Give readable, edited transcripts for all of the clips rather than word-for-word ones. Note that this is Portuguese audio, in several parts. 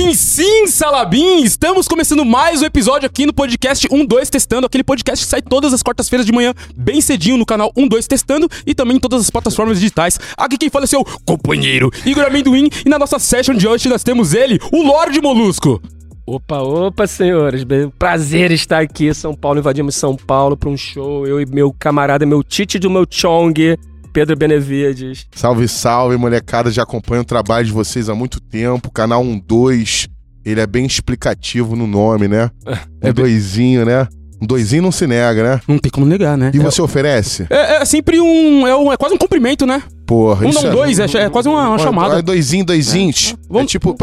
Sim, Salabim! Estamos começando mais um episódio aqui no podcast 12 Testando, aquele podcast que sai todas as quartas-feiras de manhã, bem cedinho no canal 12 Testando e também em todas as plataformas digitais. Aqui quem fala é seu companheiro Igor Amendoim e na nossa session de hoje nós temos ele, o Lorde Molusco. Opa, senhores, prazer estar aqui, São Paulo, invadimos São Paulo para um show, eu e meu camarada, meu Tite do meu Chong, Pedro Benevides. Salve, molecada, já acompanho o trabalho de vocês há muito tempo, canal 12, ele é bem explicativo no nome, né? Doisinho, né? Um doisinho não se nega, né? Não tem como negar, né? E você oferece? É sempre é quase um cumprimento, né? Porra, isso dois, é quase uma chamada. É doisinho. É tipo...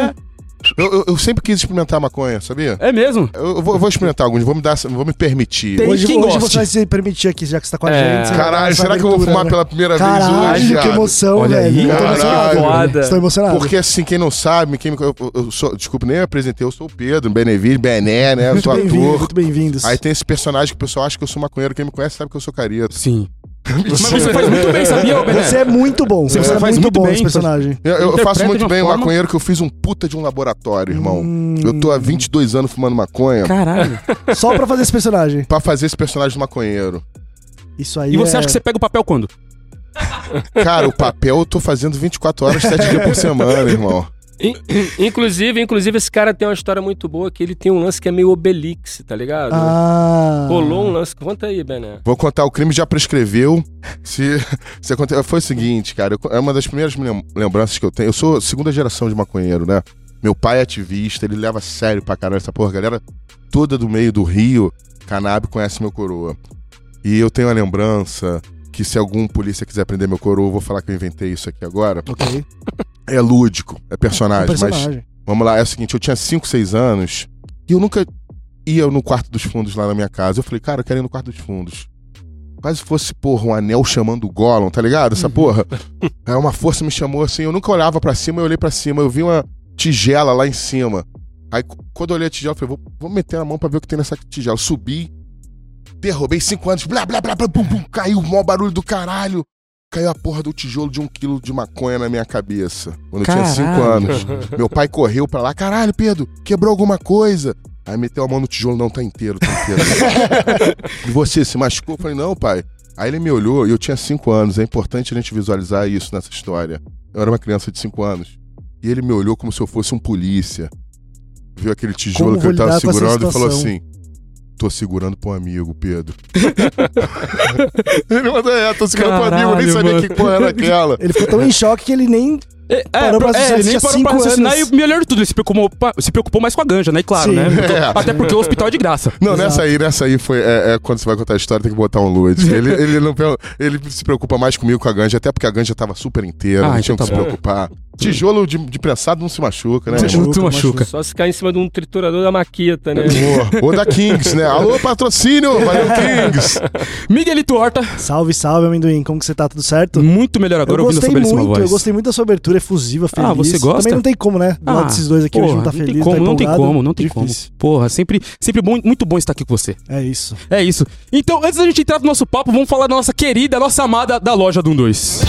Eu sempre quis experimentar maconha, sabia? É mesmo? Eu vou experimentar alguns, vou me permitir. Hoje você vai se permitir aqui, já que você tá com a gente. Caralho, será que eu vou fumar pela primeira vez hoje? Que emoção, olha velho. Estou emocionado. Porque assim, quem não sabe, desculpa, nem me apresentei, eu sou o Pedro, Benevides, Bené, né? Eu sou ator. Muito bem-vindos. Aí tem esse personagem que o pessoal acha que eu sou maconheiro, quem me conhece sabe que eu sou careta. Sim. Mas você faz muito bem, sabia, Bené? Você é muito bom. Você faz muito bom esse personagem. Eu faço muito bem o maconheiro, que eu fiz um puta de um laboratório, irmão. Eu tô há 22 anos fumando maconha. Caralho. Só pra fazer esse personagem? Pra fazer esse personagem do maconheiro. Isso aí. E você acha que você pega o papel quando? Cara, o papel eu tô fazendo 24 horas, 7 dias por semana, irmão. Inclusive, esse cara tem uma história muito boa, que ele tem um lance que é meio Obelix, tá ligado? Rolou um lance. Conta aí, Bené. Vou contar, o crime já prescreveu. Se foi o seguinte, cara, é uma das primeiras lembranças que eu tenho. Eu sou segunda geração de maconheiro, né? Meu pai é ativista, ele leva a sério pra caralho essa porra. A galera toda do meio do Rio, cannabis, conhece meu coroa. E eu tenho a lembrança que se algum polícia quiser prender meu coroa, eu vou falar que eu inventei isso aqui agora. Ok. É lúdico, é personagem. Mas vamos lá, é o seguinte, eu tinha 5, 6 anos e eu nunca ia no quarto dos fundos lá na minha casa. Eu falei, cara, eu quero ir no quarto dos fundos. Quase fosse, porra, um anel chamando o Gollum, tá ligado? Essa porra. Aí uma força me chamou assim, eu nunca olhava pra cima, eu olhei pra cima, eu vi uma tigela lá em cima. Aí quando eu olhei a tigela, eu falei, vou meter a mão pra ver o que tem nessa tigela. Eu subi, derrubei 5 anos, blá, blá, blá, blá, bum, bum, caiu o maior barulho do caralho. Caiu a porra do tijolo de 1 quilo de maconha na minha cabeça. Quando eu tinha 5 anos. Meu pai correu pra lá. Caralho, Pedro, quebrou alguma coisa? Aí meteu a mão no tijolo. Não, tá inteiro. E você, se machucou? Eu falei, não, pai. Aí ele me olhou e eu tinha 5 anos. É importante a gente visualizar isso nessa história. Eu era uma criança de 5 anos. E ele me olhou como se eu fosse um polícia. Viu aquele tijolo que ele tava segurando e falou assim... Tô segurando pra um amigo, Pedro. Ele mandou, tô segurando pra um amigo, nem sabia que porra era aquela. Ele ficou tão em choque que ele nem parou pra raciocinar. E melhor de tudo, ele se preocupou mais com a ganja, né? E claro, né? Até porque o hospital é de graça. Não, nessa aí foi... quando você vai contar a história, tem que botar um luz. Ele se preocupa mais comigo com a ganja, até porque a ganja tava super inteira, não tinha que se preocupar. Tijolo de prensado não se machuca, né? Não machuca. Só se cair em cima de um triturador da Maquita, né? Ou da Kings, né? Alô, patrocínio! Valeu, Kings! Miguelito Horta. Salve, Amendoim. Como que você tá? Tudo certo? Muito melhor agora ouvindo sua belíssima voz. Eu gostei muito da sua abertura, efusiva, feliz. Você gosta? Também não tem como, né? Do lado desses dois aqui, hoje não tá feliz, não tem como. Porra, sempre muito bom estar aqui com você. É isso. Então, antes da gente entrar no nosso papo, vamos falar da nossa querida, nossa amada da loja do 12.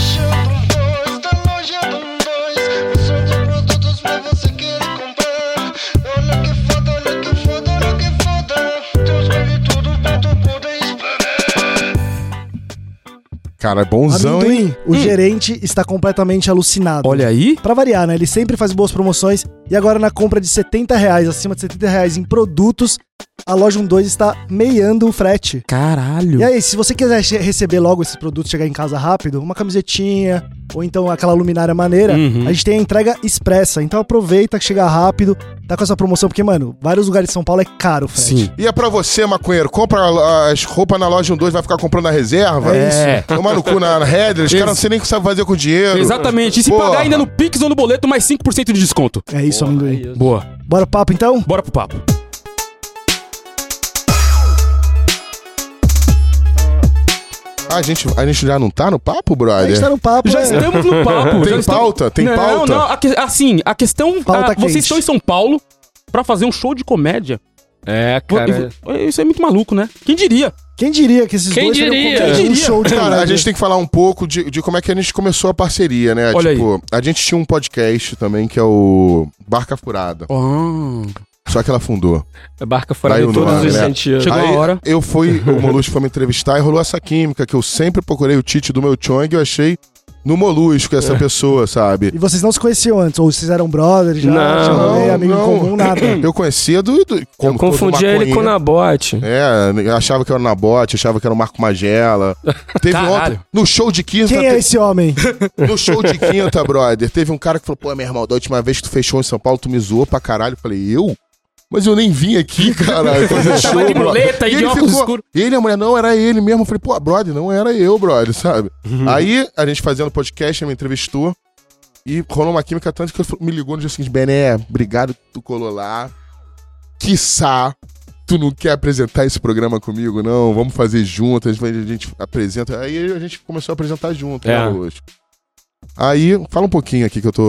Cara, é bonzão, Amendoim, hein? O gerente está completamente alucinado. Olha aí. Pra variar, né? Ele sempre faz boas promoções e agora na compra de R$70, acima de R$70 em produtos, a loja 12 está meiando o frete. Caralho. E aí, se você quiser receber logo esses produtos, chegar em casa rápido, uma camisetinha ou então aquela luminária maneira, a gente tem a entrega expressa. Então aproveita que chega rápido, tá com essa promoção, porque, mano, vários lugares de São Paulo é caro o frete. Sim. E é pra você, maconheiro, compra as roupas na loja 12, vai ficar comprando na reserva? É. Tomar no cu na Header, os caras não sei nem o que sabe fazer com dinheiro. Exatamente. E se pagar ainda no Pix ou no boleto, mais 5% de desconto. É isso, Amendoim. Boa. Bora pro papo, então? Bora pro papo. A gente já não tá no papo, brother? A gente tá no papo, Já estamos no papo. Tem pauta? Tem pauta? Não. A questão... Pauta vocês quente. estão em São Paulo pra fazer um show de comédia cara. Isso é muito maluco, né? Quem diria? Quem diria que esses dois teriam um show de Cara, a gente tem que falar um pouco de como é que a gente começou a parceria, né? Olha tipo, a gente tinha um podcast também que é o Barca Furada. Só que ela fundou. A Barca Furada em todos os sentidos. Chegou a hora. O Molusco foi me entrevistar e rolou essa química que eu sempre procurei o Tite do meu Chong e eu achei no Molusco essa pessoa, sabe? E vocês não se conheciam antes? Ou vocês eram brothers já? Não, amigo em comum, nada? Eu conhecia eu confundia ele com o Nabote. Eu achava que era o Nabote, achava que era o Marco Magela. Teve ontem, no show de quinta... Quem é esse homem? No show de quinta, brother, teve um cara que falou, pô, meu irmão, da última vez que tu fechou em São Paulo, tu me zoou pra caralho. Eu falei, eu? Mas eu nem vim aqui, caralho, fazer show, tava de muleta e de óculos escuros. E ele, a mulher, não, era ele mesmo. Eu falei, pô, brother, não era eu, brother, sabe? Aí, a gente fazendo podcast, ele me entrevistou. E rolou uma química tanto que ele me ligou no dia seguinte, Bené, obrigado que tu colou lá. Quiçá, tu não quer apresentar esse programa comigo, não? Vamos fazer junto, a gente apresenta. Aí a gente começou a apresentar junto, né, hoje. Aí, fala um pouquinho aqui que eu tô...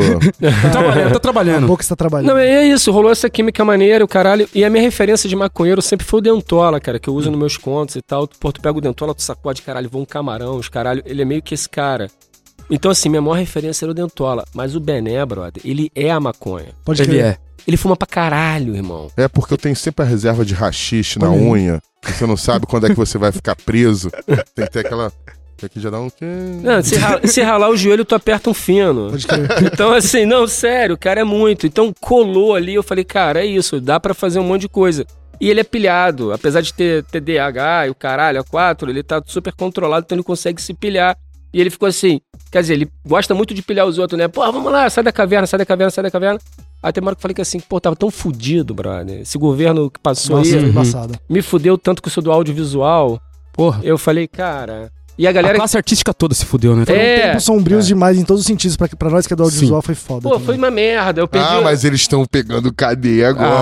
Tá trabalhando. Um pouco você tá trabalhando. Não, é isso, rolou essa química maneira, o caralho. E a minha referência de maconheiro sempre foi o Dentola, cara, que eu uso nos meus contos e tal. Pô, tu pega o Dentola, tu sacode, caralho, voa um camarão, os caralho. Ele é meio que esse cara. Então, assim, minha maior referência era o Dentola. Mas o Bené, brother, ele é a maconha. Ele é. Ele fuma pra caralho, irmão. É porque eu tenho sempre a reserva de haxixe na unha. Você não sabe quando é que você vai ficar preso. Tem que ter aquela... Aqui já dá um... Não, se ralar o joelho, tu aperta um fino. Então, assim, não, sério, o cara é muito. Então, colou ali, eu falei, cara, é isso, dá pra fazer um monte de coisa. E ele é pilhado, apesar de ter TDAH e o caralho, A4, ele tá super controlado, então ele consegue se pilhar. E ele ficou assim, quer dizer, ele gosta muito de pilhar os outros, né? Pô, vamos lá, sai da caverna, sai da caverna, sai da caverna. Aí tem uma hora que eu falei que assim, pô, tava tão fudido, brother. Esse governo que passou aí, me fudeu tanto que eu sou do audiovisual. Porra. Eu falei, cara... E a galera... A classe artística toda se fudeu, né? Foram tempos sombrios demais em todos os sentidos. Pra nós que é do audiovisual foi foda. Pô, também. foi uma merda. Eu perdi... mas eles estão pegando cadeia agora.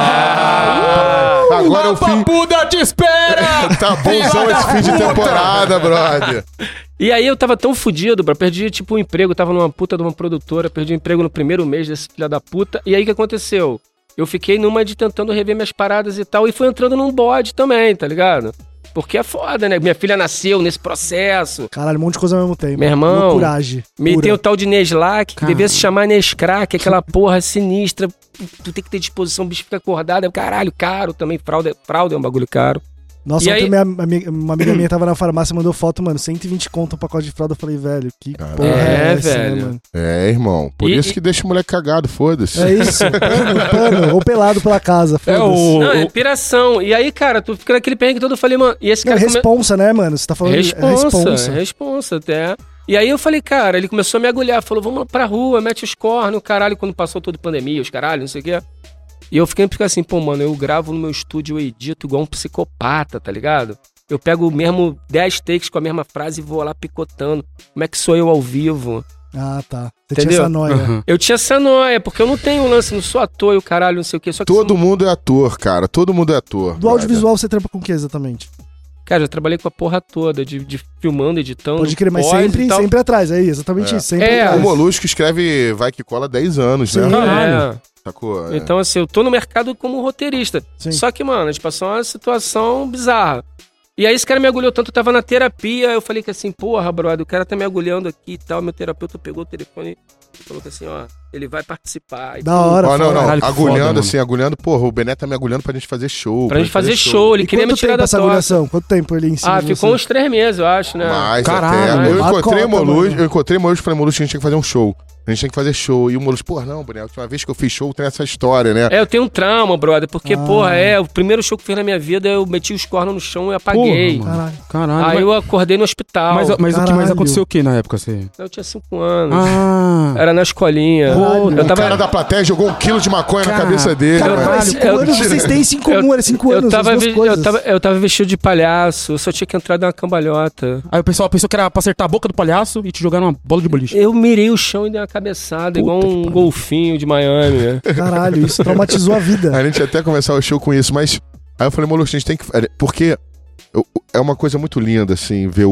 Agora o papuda te espera! Tá bonzão esse fim de temporada, brother. E aí eu tava tão fudido, bro. Perdi, tipo, um emprego. Tava numa puta de uma produtora. Perdi o emprego no primeiro mês desse filho da puta. E aí o que aconteceu? Eu fiquei numa de tentando rever minhas paradas e tal. E fui entrando num bode também, tá ligado? Porque é foda, né? Minha filha nasceu nesse processo. Caralho, um monte de coisa ao mesmo tempo. Meu irmão, coragem. Me tem o tal de Neslac, que devia se chamar Nescrack, aquela porra sinistra. Tu tem que ter disposição, o bicho fica acordado. Caralho, caro também. Fralda é um bagulho caro. Nossa, ontem uma amiga minha tava na farmácia e mandou foto, mano, 120 conto um pacote de fralda. Eu falei, velho, que porra é essa, velho. Né, mano? É, irmão. Por isso que deixa o moleque cagado, foda-se. É isso, pano, ou pelado pela casa, foda-se. Não, é piração. E aí, cara, tu fica naquele perrengue todo, eu falei, mano, e esse cara... Responsa, né, mano? Você tá falando responsa até. E aí eu falei, cara, ele começou a me agulhar, falou, vamos pra rua, mete os cornos, caralho, quando passou toda a pandemia, os caralho, não sei o quê. E eu fiquei assim, pô, mano, eu gravo no meu estúdio, eu edito igual um psicopata, tá ligado? Eu pego mesmo 10 takes com a mesma frase e vou lá picotando. Como é que sou eu ao vivo? Ah, tá. Você Entendeu? tinha essa noia. Uhum. Eu tinha essa noia, porque eu não tenho lance, não sou ator e o caralho, não sei o quê. Só que todo mundo é ator, cara. Todo mundo é ator. Do audiovisual você trampa com o que exatamente? Cara, eu trabalhei com a porra toda, de filmando, editando. Pode crer, mas sempre atrás, é exatamente isso. Sempre atrás. O Molusco escreve Vai Que Cola há 10 anos, né? Caralho. Sacou? Então, assim, eu tô no mercado como roteirista. Sim. Só que, mano, a gente passou uma situação bizarra. E aí esse cara me agulhou tanto, eu tava na terapia, eu falei que assim, porra, brother, o cara tá me agulhando aqui e tal, meu terapeuta pegou o telefone e falou que assim, ó, ele vai participar. Da hora, não, caralho, agulhando assim, porra, o Bené tá me agulhando pra gente fazer show. Pra gente fazer show, ele queria me tirar da agulhação? Quanto tempo ele ensina? Ficou uns 3 meses, eu acho, né? Mas até, eu encontrei o Molusco, falei, Molusco, a gente tinha que fazer um show. A gente tem que fazer show. E o Molusco, porra, não, Bené, a última vez que eu fiz show tem essa história, né? Eu tenho um trauma, brother, porque, o primeiro show que eu fiz na minha vida, eu meti os cornos no chão e apaguei. Porra, caralho. Aí eu acordei no hospital. Mas aconteceu o que na época? Você... Eu tinha 5 anos. Era na escolinha. O cara da plateia jogou 1 quilo de maconha na cabeça dele. Caralho, 5 anos, vocês têm 5 comum, era 5 anos. Eu tava vestido de palhaço, eu só tinha que entrar dar uma cambalhota. Aí o pessoal pensou que era pra acertar a boca do palhaço e te jogar numa bola de boliche. Eu mirei o chão e dei uma cabeçada, igual um golfinho de Miami, né? Caralho, isso traumatizou a vida. A gente ia até começar o show com isso, mas... Aí eu falei, Molusco, a gente tem que... Porque é uma coisa muito linda, assim, ver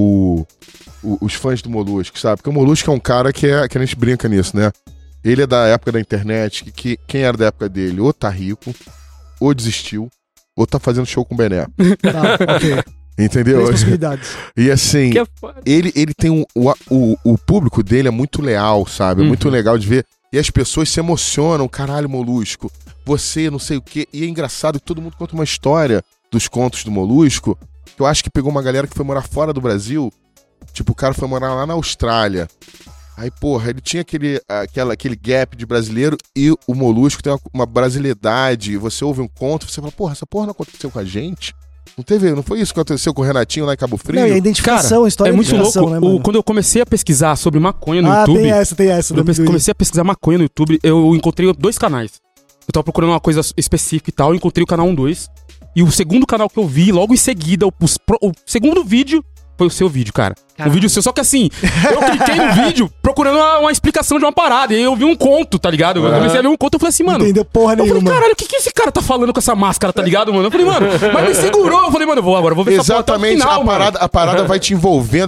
os fãs do Molusco, sabe? Porque o Molusco é um cara que a gente brinca nisso, né? Ele é da época da internet, que quem era da época dele ou tá rico, ou desistiu, ou tá fazendo show com o Bené. Tá, ok. Entendeu? 3 possibilidades. E assim, Que é foda. ele tem o público dele é muito leal, sabe? É muito legal de ver. E as pessoas se emocionam, caralho, Molusco, você, não sei o quê. E é engraçado que todo mundo conta uma história dos contos do Molusco, que eu acho que pegou uma galera que foi morar fora do Brasil. Tipo, o cara foi morar lá na Austrália. Aí, porra, ele tinha aquele gap de brasileiro e o Molusco tem uma brasileidade. Você ouve um conto, você fala, porra, essa porra não aconteceu com a gente? Não foi isso que aconteceu com o Renatinho lá em Cabo Frio? Não, e a identificação, Cara, a história é muito de identificação, louco. né, mano? Quando eu comecei a pesquisar sobre maconha no YouTube... tem essa. Quando eu comecei a pesquisar maconha no YouTube, eu encontrei 2 canais. Eu tava procurando uma coisa específica e tal, eu encontrei o canal 12. E o segundo canal que eu vi, logo em seguida, o segundo vídeo... Foi o seu vídeo, cara. O vídeo seu. Só que assim, eu cliquei no vídeo procurando uma explicação de uma parada. E aí eu vi um conto, tá ligado? Eu comecei a ver um conto e eu falei assim, mano. Não entendeu porra nenhuma. Eu falei, caralho, o que esse cara tá falando com essa máscara, tá ligado, mano? Eu falei, mano, mas me segurou. Eu falei, mano, eu vou ver exatamente, essa porra até o final, a parada vai te envolvendo.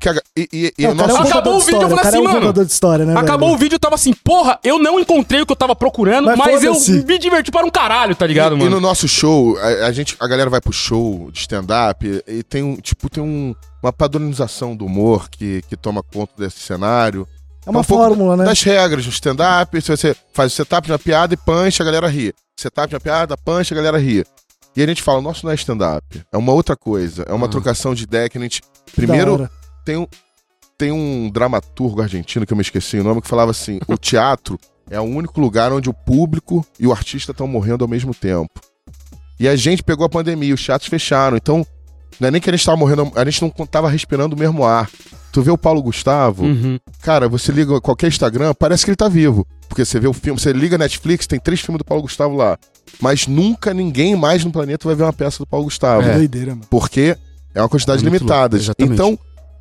Acabou o vídeo, eu falei assim, mano. De história, né, acabou o vídeo, eu tava assim, porra, eu não encontrei o que eu tava procurando, mas eu me diverti para um caralho, tá ligado, mano? E no nosso show, a galera vai pro show de stand-up e tem uma padronização do humor que toma conta desse cenário. É uma fórmula, né? Das regras do stand-up, se você faz o setup de uma piada e punch, a galera ri. Setup de uma piada, punch, a galera ri. E a gente fala, nosso não é stand-up, é uma outra coisa, é uma trocação de ideia que a gente... Primeiro, tem um dramaturgo argentino, que eu me esqueci o nome, que falava assim, o teatro é o único lugar onde o público e o artista estão morrendo ao mesmo tempo. E a gente pegou a pandemia, os teatros fecharam, então... Não é nem que a gente tava morrendo, a gente não tava respirando o mesmo ar. Tu vê o Paulo Gustavo, cara, você liga qualquer Instagram, parece que ele tá vivo. Porque você vê o filme, você liga Netflix, tem 3 filmes do Paulo Gustavo lá. Mas nunca ninguém mais no planeta vai ver uma peça do Paulo Gustavo. É doideira, mano. Porque é uma quantidade limitada. Então,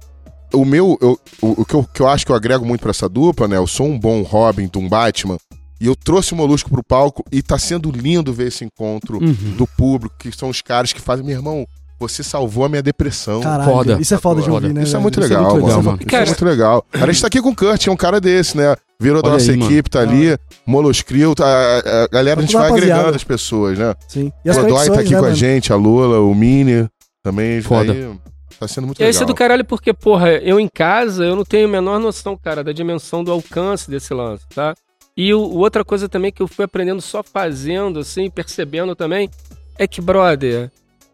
o que eu acho que eu agrego muito pra essa dupla, né? Eu sou um bom Robin de um Batman. E eu trouxe o Molusco pro palco e tá sendo lindo ver esse encontro do público, que são os caras que fazem, meu irmão, você salvou a minha depressão. Caralho, foda. Isso é foda de ouvir, né? Isso é muito legal, mano. Isso é muito legal. A gente tá aqui com o Kurt, é um cara desse, né? Virou da nossa equipe, tá ali. Moluscril, a galera, a gente vai agregando as pessoas, né? Sim. E o Godoy tá aqui com a gente, a Lula, o Mini, também. Foda. Tá sendo muito legal. Isso é do caralho porque, porra, eu em casa, eu não tenho a menor noção, cara, da dimensão do alcance desse lance, tá? E outra coisa também que eu fui aprendendo só fazendo, assim, percebendo também, é que, brother,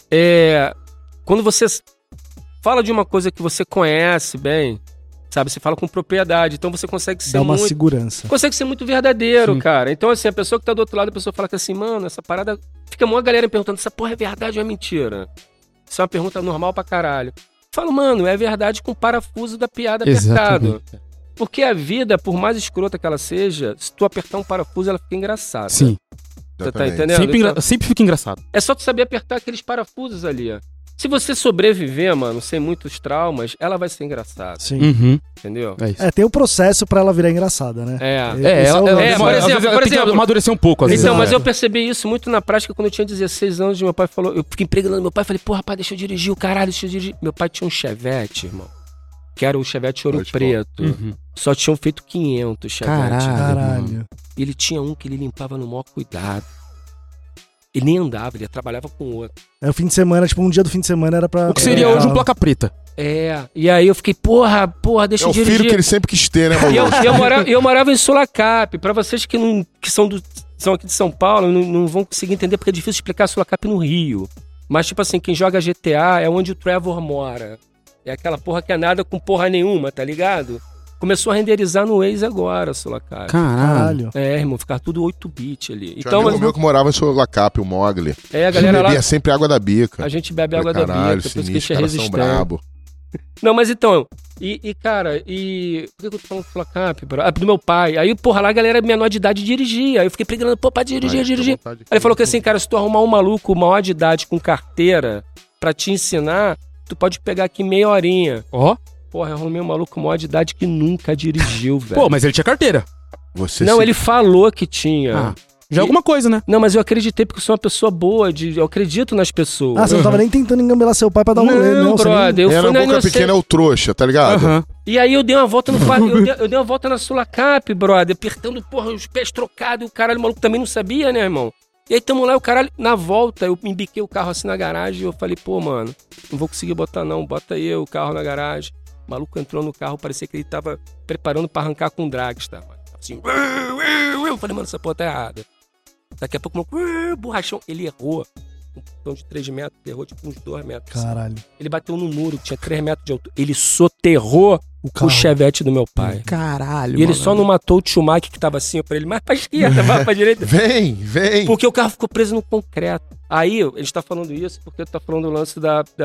quando você fala de uma coisa que você conhece bem, sabe, você fala com propriedade, então você consegue ser dá uma segurança. Consegue ser muito verdadeiro, Sim. cara. Então, assim, a pessoa que tá do outro lado, a pessoa fala que assim, mano, essa parada... Fica uma galera perguntando, essa porra é verdade ou é mentira? Isso é uma pergunta normal pra caralho. Eu falo, mano, é verdade com o parafuso da piada apertado. Porque a vida, por mais escrota que ela seja, se tu apertar um parafuso, ela fica engraçada. Sim. Você tá entendendo? Sempre fica engraçado. É só tu saber apertar aqueles parafusos ali, ó. Se você sobreviver, mano, sem muitos traumas, ela vai ser engraçada. Sim. Entendeu? É isso. Tem o processo pra ela virar engraçada, né? Por exemplo, amadurecer um pouco, às vezes. Então, mas eu percebi isso muito na prática quando eu tinha 16 anos. Meu pai falou, eu fiquei impregnando meu pai, falei, porra, rapaz, deixa eu dirigir o caralho, deixa eu dirigir. Meu pai tinha um Chevette, irmão, que era o Chevette Ouro Preto. Só tinham feito 500 Chevette. Caralho. Ele tinha um que ele limpava no maior cuidado. Ele nem andava, ele trabalhava com outro. O fim de semana, tipo, um dia do fim de semana era pra... O que seria hoje um placa preta. E aí eu fiquei, porra, deixa eu dirigir. É o filho que ele sempre quis ter, né, mano? Eu morava em Sulacap. Pra vocês que são aqui de São Paulo, não vão conseguir entender porque é difícil explicar Sulacap no Rio. Mas, tipo assim, quem joga GTA é onde o Trevor mora. É aquela porra que é nada com porra nenhuma, tá ligado? Começou a renderizar no Waze agora, Sulacap. Caralho. Irmão, ficar tudo 8-bit ali. Tinha um amigo meu que morava em Sulacap, o Mogli. A galera lá... bebia sempre água da bica. A gente bebe água da bica, por isso que a gente é resistente. Brabo. Não, mas então... Cara, por que eu tô falando do Sulacap? Do meu pai. Aí, porra, lá a galera menor de idade dirigia. Aí eu fiquei pregando, pô, pra dirigir. Aí ele falou que assim, cara, se tu arrumar um maluco maior de idade com carteira pra te ensinar, tu pode pegar aqui meia horinha. Ó. Porra, eu arrumei um maluco maior de idade que nunca dirigiu, velho. Pô, mas ele tinha carteira. Ele falou que tinha. Já é alguma coisa, né? Não, mas eu acreditei porque eu sou uma pessoa boa, eu acredito nas pessoas. Você não tava nem tentando engambelar seu pai pra dar um rolê, não. Brother, eu fui na boca pequena é o trouxa, tá ligado? E aí eu dei uma volta eu dei uma volta na Sulacap, brother, apertando, porra, os pés trocados e o caralho, o maluco também não sabia, né, irmão? E aí tamo lá, o caralho, na volta, eu embiquei o carro assim na garagem e eu falei, pô, mano, não vou conseguir botar não, bota aí o carro na garagem. O maluco entrou no carro, parecia que ele tava preparando pra arrancar com o Dragster, mano. Assim, eu falei, mano, essa porra tá errada. Daqui a pouco, borrachão, ele errou. Um portão de 3 metros, ele errou tipo uns 2 metros. Caralho. Assim. Ele bateu no muro, que tinha 3 metros de altura. Ele soterrou o Chevette do meu pai. Caralho, E ele só não matou o Schumacher que tava assim, pra ele, mais pra esquerda, mais pra direita. Vem! Porque o carro ficou preso no concreto. Aí, a gente tá falando isso porque tá falando do lance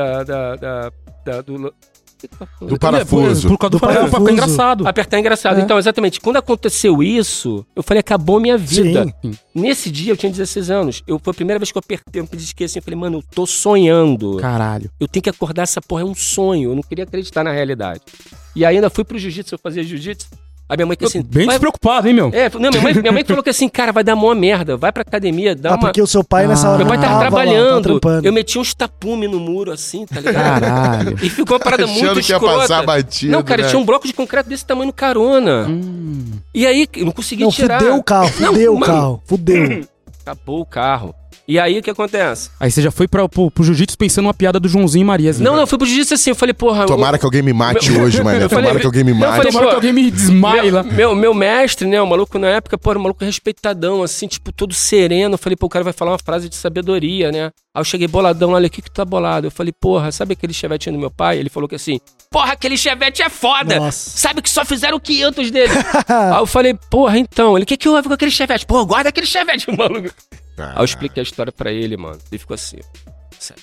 do parafuso. Por causa do parafuso. Apertar engraçado. Apertar engraçado. Então, exatamente. Quando aconteceu isso, eu falei, acabou minha vida. Sim. Nesse dia, eu tinha 16 anos. Foi a primeira vez que eu apertei, eu me pedi assim, eu falei, mano, eu tô sonhando. Caralho. Eu tenho que acordar, essa porra é um sonho. Eu não queria acreditar na realidade. E aí, ainda fui pro jiu-jitsu, eu fazia jiu-jitsu. A minha mãe que assim... Bem despreocupado, hein, meu? Não, minha mãe falou que assim, cara, vai dar mó merda. Vai pra academia, dá uma... porque o seu pai nessa hora Meu pai tava trabalhando. Tava eu meti uns tapume no muro, assim, tá ligado? Caralho. E ficou uma parada muito Achando que ia escrota. passar batido, Não, cara, né? tinha um bloco de concreto desse tamanho no carona. E aí, eu não consegui tirar. Fudeu o carro, fudeu. Acabou o carro. E aí, o que acontece? Aí você já foi pro jiu-jitsu pensando uma piada do Joãozinho e Maria. Assim, Não, eu fui pro jiu-jitsu assim, eu falei, porra... Tomara que alguém me mate hoje, mané. Tomara que alguém me mate. falei, Tomara que alguém me desmaie lá. Meu mestre, né, o maluco na época, pô, era um maluco respeitadão, assim, tipo, todo sereno. Eu falei, pô, o cara vai falar uma frase de sabedoria, né? Aí eu cheguei boladão, olha, o que tu tá bolado? Eu falei, porra, sabe aquele chevetinho do meu pai? Ele falou que assim, porra, aquele chevette é foda! Nossa. Sabe que só fizeram 500 dele. Aí eu falei, porra, então, ele, o que houve com aquele chevette? Pô, guarda aquele chevette, o maluco. Aí eu expliquei a história pra ele, mano. Ele ficou assim, sério.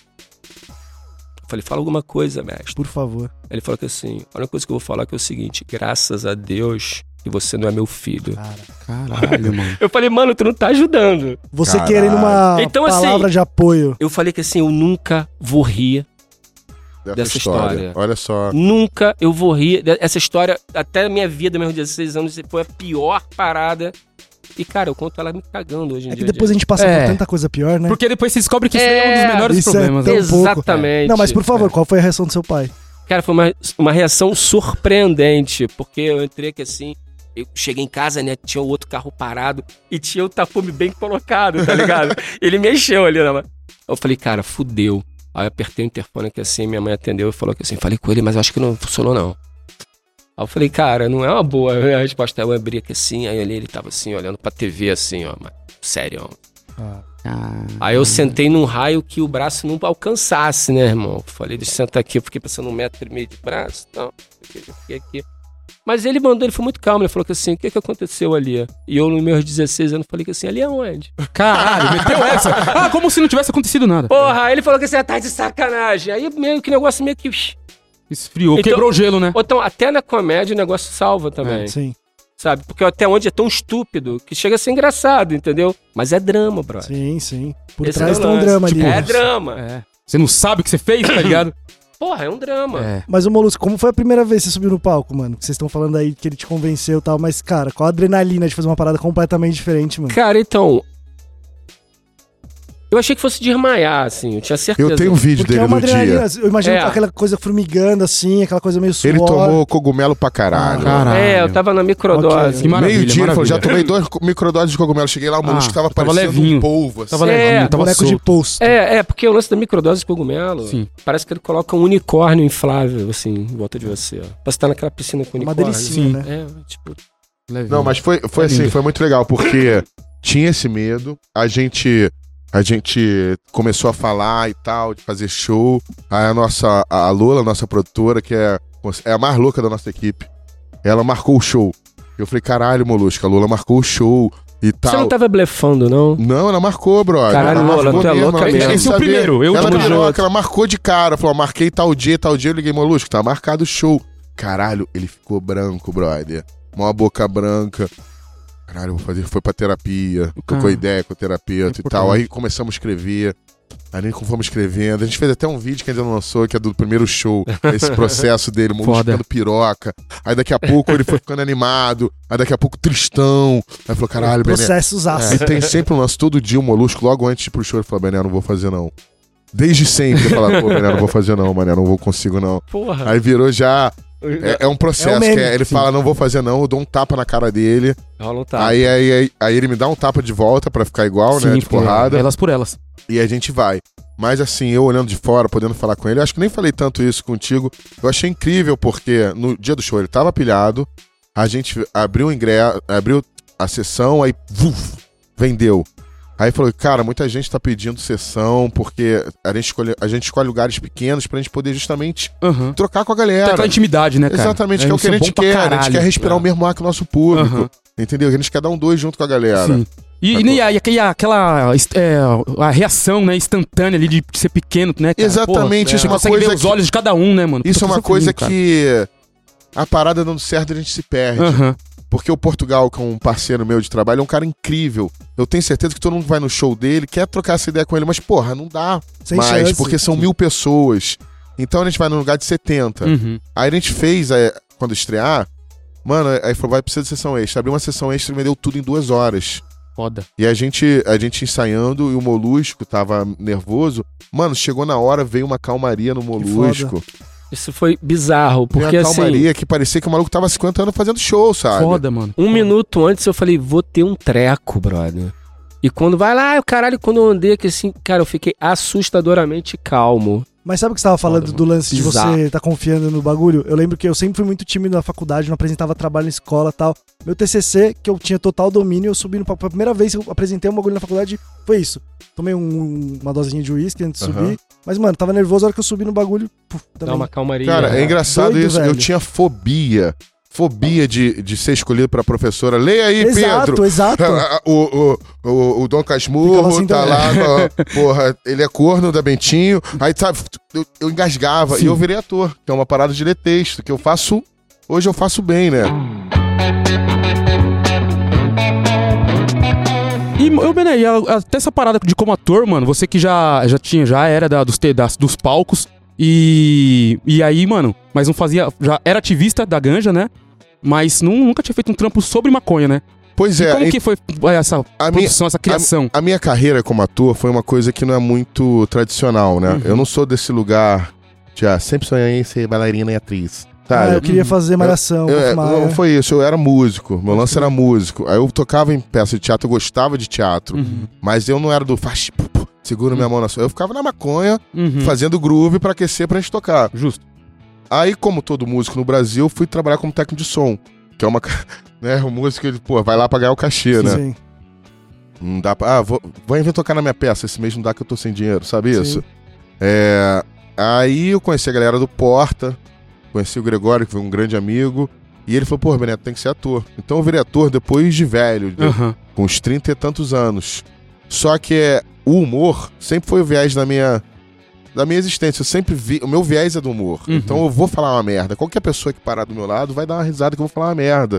Eu falei, fala alguma coisa, mestre. Por favor. Ele falou que assim, a única coisa que eu vou falar que é o seguinte, graças a Deus que você não é meu filho. Caralho, mano. Eu falei, mano, tu não tá ajudando. Você Caralho. querendo uma Então, assim, palavra de apoio. Eu falei que assim, eu nunca vou rir dessa história. Olha só. Nunca eu vou rir. Essa história, até a minha vida, meus 16 anos, foi a pior parada. E, cara, eu conto ela me cagando hoje em dia. É que depois a gente passa por tanta coisa pior, né? Porque depois você descobre que isso é um dos menores isso problemas. é né? tão pouco. Exatamente. Não, mas por favor, qual foi a reação do seu pai? Cara, foi uma reação surpreendente, porque eu entrei aqui assim, eu cheguei em casa, né, tinha o outro carro parado e tinha o tapume bem colocado, tá ligado? Ele mexeu ali, né? Eu falei, cara, fudeu. Aí eu apertei o interfone aqui assim, minha mãe atendeu e falou que assim, falei com ele, mas eu acho que não funcionou não. Aí eu falei, cara, não é uma boa a resposta. Aí eu abri aqui assim, aí ele tava assim, olhando pra TV assim, ó, mas sério, ó. Aí eu sentei num raio que o braço não alcançasse, né, irmão? Falei, deixa eu sentar aqui, eu fiquei passando 1,5 metro de braço, então, fiquei aqui. Mas ele foi muito calmo, ele falou que assim, o que aconteceu ali? E eu, nos meus 16 anos, falei que assim, ali é onde? Caralho, meteu essa. Ah, como se não tivesse acontecido nada. Porra, aí ele falou que assim, tá de sacanagem. Aí meio que negócio meio que... Esfriou, Então, quebrou o gelo, né? Então, até na comédia o negócio salva também. Sim. Sabe? Porque até onde é tão estúpido que chega a ser engraçado, entendeu? Mas é drama, brother. Sim, sim. Por Esse trás é o tem um lance. drama ali. É drama. É. Você não sabe o que você fez, tá ligado? Porra, é um drama. É. Mas, ô Molusco, como foi a primeira vez que você subiu no palco, mano? Vocês estão falando aí que ele te convenceu e tal, mas, cara, qual a adrenalina de fazer uma parada completamente diferente, mano? Cara, então... Eu achei que fosse desmaiar, assim, eu tinha certeza. Eu tenho um vídeo Porque dele é uma no dia. adrenalina, eu imagino É. aquela coisa formigando assim, aquela coisa meio suor. Ele tomou cogumelo pra caralho. Caralho. É, eu tava na microdose. Que maravilha, Meio-dia, ele falou, já maravilha. tomei 2 microdoses de cogumelo. Cheguei lá, o molusco tava tava parecendo levinho. um polvo. Assim. Tava É, levinho, tava Boneco de solto. posto. Porque o lance da microdose de cogumelo, Sim. parece que ele coloca um unicórnio inflável, assim, em volta de você, ó. Pra você estar naquela piscina com Uma unicórnio. delicinha, Sim. né? É, tipo... Levinho. Não, mas foi assim, lindo. foi muito legal, porque tinha esse medo, a gente começou a falar e tal, de fazer show. Aí a Lola, nossa produtora, que é a mais louca da nossa equipe, ela marcou o show. Eu falei, caralho, Molusco, a Lola marcou o show e tal. Você não tava blefando, não? Não, ela marcou, brother. Caralho, ela Lola, marcou tu é louca ela mesmo. quis Esse é o saber. primeiro, eu ela tamo pirou, junto. ela marcou de cara, falou, marquei tal dia, eu liguei, Molusco, tá marcado o show. Caralho, ele ficou branco, brother. Uma boca branca. Caralho, eu vou fazer, foi pra terapia, trocou ideia com o terapeuta e tal. Aí começamos a escrever. Aí fomos escrevendo. A gente fez até um vídeo que ainda não lançou, que é do primeiro show. Esse processo dele, o Molusco ficando piroca. Aí daqui a pouco ele foi ficando animado. Aí daqui a pouco tristão. Aí falou, caralho, Bené. Processos Aí tem sempre um lance, todo dia o Molusco, logo antes de ir pro show, ele falou, Bené, não vou fazer não. Desde sempre ele falava, pô, Bené, não vou fazer não, mané, não consigo não. Porra. Aí virou já É um processo, meme, ele fala, não vou fazer não, eu dou um tapa na cara dele. Rola um tapa. Aí ele me dá um tapa de volta pra ficar igual, né, de porrada. Elas por elas. E a gente vai. Mas assim, eu olhando de fora, podendo falar com ele, eu acho que nem falei tanto isso contigo. Eu achei incrível porque no dia do show ele tava pilhado, a gente abriu o ingresso, abriu a sessão, aí vendeu. Aí falou, cara, muita gente tá pedindo sessão porque a gente escolhe lugares pequenos pra gente poder justamente trocar com a galera. Tem aquela intimidade, né, cara? Exatamente, que é o que a gente quer. Caralho, a gente quer respirar o mesmo ar que o nosso público. Entendeu? A gente quer dar um 2 junto com a galera. Sim. E aquela a reação, né, instantânea ali de ser pequeno, né, cara? Exatamente, isso é uma consegue coisa ver os olhos de cada um, né, mano? Isso é uma coisa que a parada dando certo a gente se perde. Porque o Portugal, que é um parceiro meu de trabalho, é um cara incrível. Eu tenho certeza que todo mundo vai no show dele, quer trocar essa ideia com ele, mas porra, não dá mais, porque são 1000 pessoas. Então a gente vai num lugar de 70. Aí a gente fez, quando estrear, mano, aí falou, vai precisar de sessão extra. Abriu uma sessão extra e me deu tudo em 2 horas. Foda. E a gente ensaiando, e o Molusco tava nervoso. Mano, chegou na hora, veio uma calmaria no Molusco. Isso foi bizarro, porque assim... calmaria que parecia que o maluco tava 50 anos fazendo show, sabe? Foda, mano. Um minuto antes eu falei, vou ter um treco, brother. E quando vai lá, caralho, quando eu andei aqui assim, cara, eu fiquei assustadoramente calmo. Mas sabe o que você tava falando do lance de você tá confiando no bagulho? Eu lembro que eu sempre fui muito tímido na faculdade, não apresentava trabalho na escola e tal. Meu TCC, que eu tinha total domínio, eu subi pra primeira vez que eu apresentei um bagulho na faculdade, foi isso. Tomei uma dosinha de uísque antes de subir. Mas, mano, tava nervoso a hora que eu subi no bagulho. Dá uma calmaria. Cara, é engraçado doido, isso. Velho. Eu tinha fobia de ser escolhido pra professora. Leia aí, Pedro. Exato. O Dom Casmurro assim, tá lá, porra, ele é corno da Bentinho. Aí, sabe, eu engasgava. Sim. E eu virei ator, que é uma parada de ler texto, que eu faço... Hoje eu faço bem, né? E, Bené, até essa parada de como ator, mano, você que já era dos palcos, e aí, mano, mas não fazia... Já era ativista da ganja, né? Mas nunca tinha feito um trampo sobre maconha, né? Pois é. E como que foi essa produção, essa criação? A minha carreira como ator foi uma coisa que não é muito tradicional, né? Eu não sou desse lugar sempre sonhei em ser bailarina e atriz. Eu queria fazer malhação. Não foi isso, eu era músico. Meu lance era músico. Aí eu tocava em peça de teatro, eu gostava de teatro. Mas eu não era do segura minha mão na sua. Eu ficava na maconha, fazendo groove pra aquecer pra gente tocar. Justo. Aí, como todo músico no Brasil, eu fui trabalhar como técnico de som. Que é uma... né, o músico, ele, vai lá pra ganhar o cachê, né? Sim. Não dá pra... vou vir tocar na minha peça. Esse mês não dá que eu tô sem dinheiro, sabe isso? Aí eu conheci a galera do Porta. Conheci o Gregório, que foi um grande amigo. E ele falou, Beneto, tem que ser ator. Então eu virei ator depois de velho, com uns 30 e tantos anos. Só que o humor sempre foi o viés da minha existência. Eu sempre vi... O meu viés é do humor. Então eu vou falar uma merda. Qualquer pessoa que parar do meu lado vai dar uma risada que eu vou falar uma merda.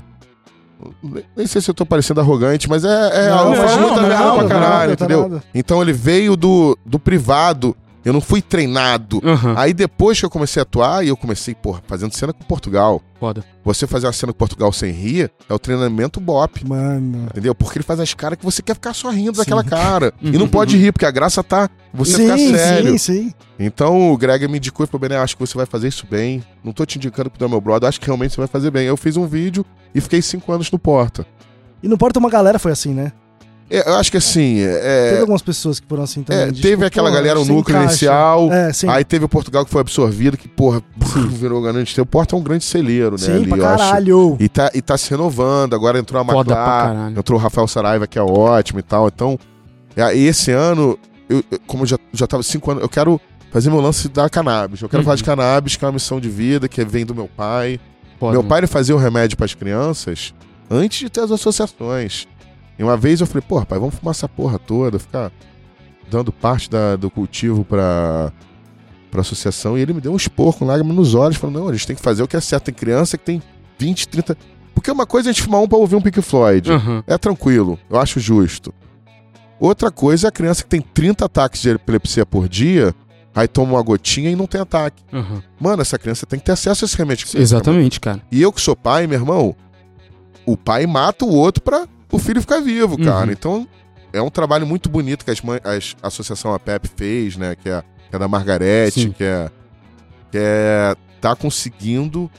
Nem sei se eu tô parecendo arrogante, mas eu faço muita merda pra caralho, entendeu? Então ele veio do privado. Eu não fui treinado. Aí depois que eu comecei a atuar, e eu comecei, fazendo cena com Portugal. Foda. Você fazer uma cena com Portugal sem rir, é o treinamento Bop. Mano. Entendeu? Porque ele faz as caras que você quer ficar só rindo daquela cara. E não pode rir, porque a graça tá você ficar sério. Sim. Então o Greg me indicou e falou, Bené, acho que você vai fazer isso bem. Não tô te indicando porque tu é meu brother, acho que realmente você vai fazer bem. Eu fiz um vídeo e fiquei 5 anos no Porta. E no Porta uma galera foi assim, né? Eu acho que assim... Teve algumas pessoas que foram assim também. Teve aquela galera, o núcleo inicial. Aí teve o Portugal que foi absorvido, que, virou grande. O Porta é um grande celeiro, né? Sim, ali, pra caralho. E tá se renovando. Agora entrou a Macá, entrou o Rafael Saraiva, que é ótimo e tal. Então, esse ano, como eu já tava 5 anos, eu quero fazer meu lance da cannabis. Eu quero falar de cannabis, que é uma missão de vida, que vem do meu pai. Meu pai ele fazia o remédio pras crianças antes de ter as associações. E uma vez eu falei, pai, vamos fumar essa porra toda, ficar dando parte do cultivo pra associação. E ele me deu um esporro com lágrimas nos olhos, falando, não, a gente tem que fazer o que é certo. Tem criança que tem 20, 30... Porque uma coisa é a gente fumar pra ouvir um Pink Floyd. É tranquilo, eu acho justo. Outra coisa é a criança que tem 30 ataques de epilepsia por dia, aí toma uma gotinha e não tem ataque. Mano, essa criança tem que ter acesso a esse remédio. Exatamente, cara. E eu que sou pai, meu irmão, o pai mata o outro pra o filho ficar vivo, cara. Então, é um trabalho muito bonito que a Associação APEP fez, né? Que é da Margarete, que tá conseguindo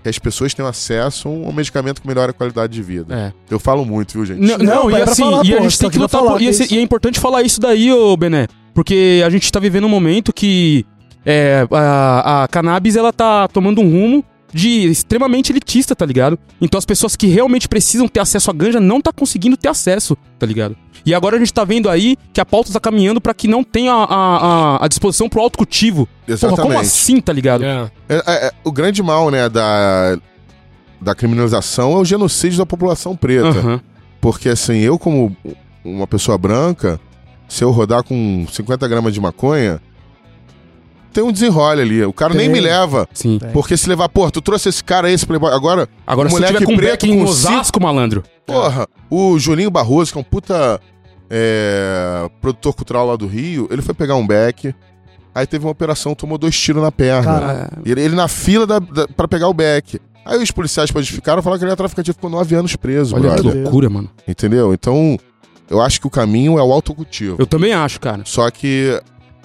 que as pessoas tenham acesso a um medicamento que melhora a qualidade de vida. É. Eu falo muito, viu, gente? Não, e assim, e a gente tem que lutar e é importante falar isso daí, ô Bené, porque a gente tá vivendo um momento que a cannabis, ela tá tomando um rumo de extremamente elitista, tá ligado? Então as pessoas que realmente precisam ter acesso à ganja não tá conseguindo ter acesso, tá ligado? E agora a gente tá vendo aí que a pauta tá caminhando pra que não tenha a disposição pro autocultivo. Exatamente. Porra, como assim, tá ligado? O grande mal, né, da criminalização é o genocídio da população preta. Uhum. Porque, assim, eu como uma pessoa branca, se eu rodar com 50 gramas de maconha, tem um desenrole ali. O cara nem me leva. Sim. Porque se levar, porra, tu trouxe esse cara aí, esse playboy. Agora se moleque tiver com preto em com Osasco, malandro. Porra, o Julinho Barroso, que é um puta produtor cultural lá do Rio, ele foi pegar um beck, aí teve uma operação, tomou 2 tiros na perna. Ele na fila pra pegar o beck. Aí os policiais codificaram e falaram que ele era traficante, ficou 9 anos preso. Olha que brother. loucura, mano. Entendeu? Então, eu acho que o caminho é o autocultivo. Eu também acho, cara. Só que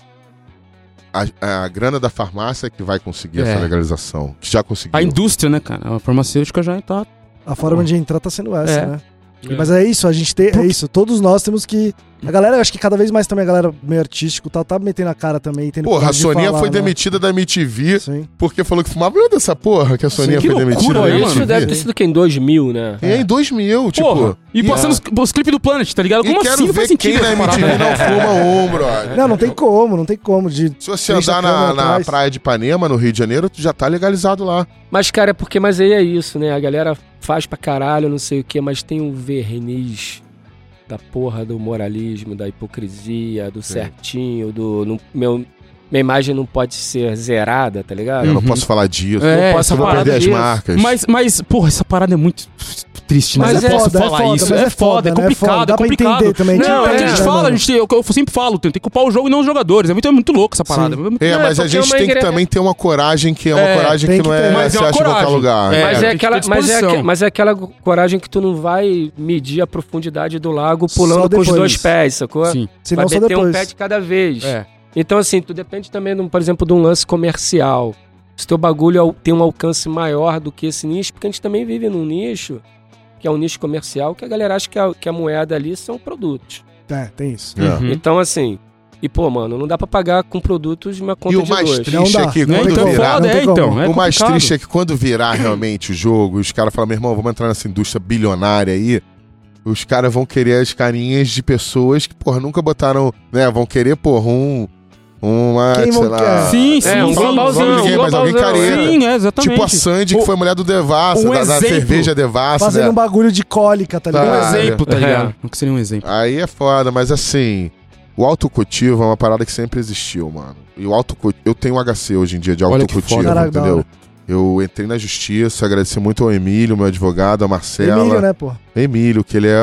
a grana da farmácia é que vai conseguir essa legalização. Que já conseguiu. A indústria, né, cara? A farmacêutica já tá... A forma de entrar tá sendo essa, né? Mas é isso, a gente tem. É isso, todos nós temos que. A galera, acho que cada vez mais também a galera meio artístico tá metendo a cara também. Porra, a Soninha foi demitida da MTV porque falou que fumava. Lembra dessa porra que a Soninha foi demitida da MTV? Isso deve ter sido que em 2000, né? Em 2000, tipo. Porra, e passando os clipes do Planet, tá ligado? Como assim? Não faz sentido. Quem na MTV não fuma brother. Não tem como. Se você andar na praia de Ipanema, no Rio de Janeiro, tu já tá legalizado lá. Mas, cara, mas aí é isso, né? A galera faz pra caralho, não sei o quê, mas tem um verniz da porra do moralismo, da hipocrisia, do certinho, minha imagem não pode ser zerada, tá ligado? Eu não posso falar disso. Não posso perder as marcas. Mas, porra, essa parada é muito triste, né? Mas eu posso falar isso. É foda, é complicado, é complicado. Também, não, a gente fala, eu sempre falo, tem que culpar o jogo e não os jogadores. É muito louco essa parada. Mas a gente tem que também ter uma coragem que é uma coragem que não é se acha em qualquer lugar. Mas é aquela coragem que tu não vai medir a profundidade do lago pulando com os 2 pés, sacou? Sim. Vai meter um pé de cada vez. Então, assim, tu depende também, por exemplo, de um lance comercial. Se teu bagulho tem um alcance maior do que esse nicho, porque a gente também vive num nicho que é um nicho comercial, que a galera acha que a moeda ali são produtos. Tem isso. Então, assim... E, pô, mano, não dá pra pagar com produtos uma conta de 2. E o mais triste é que quando virar... O mais triste é que quando virar realmente o jogo, os caras falam, meu irmão, vamos entrar nessa indústria bilionária aí, os caras vão querer as carinhas de pessoas que, porra, nunca botaram... né? Vão querer, porra, sei lá... Sim, um globalzão. Mas alguém careta. Sim, exatamente. Tipo a Sandy, que foi mulher do Devassa, da cerveja Devassa. Fazendo um bagulho de cólica, tá ligado? Um exemplo, tá ligado? Não que seria um exemplo. Aí é foda, mas assim... O autocultivo é uma parada que sempre existiu, mano. E o autocultivo... Eu tenho um HC hoje em dia de autocultivo, entendeu? Eu entrei na justiça, agradeci muito ao Emílio, meu advogado, a Marcela. Emílio, né, pô? Emílio, que ele é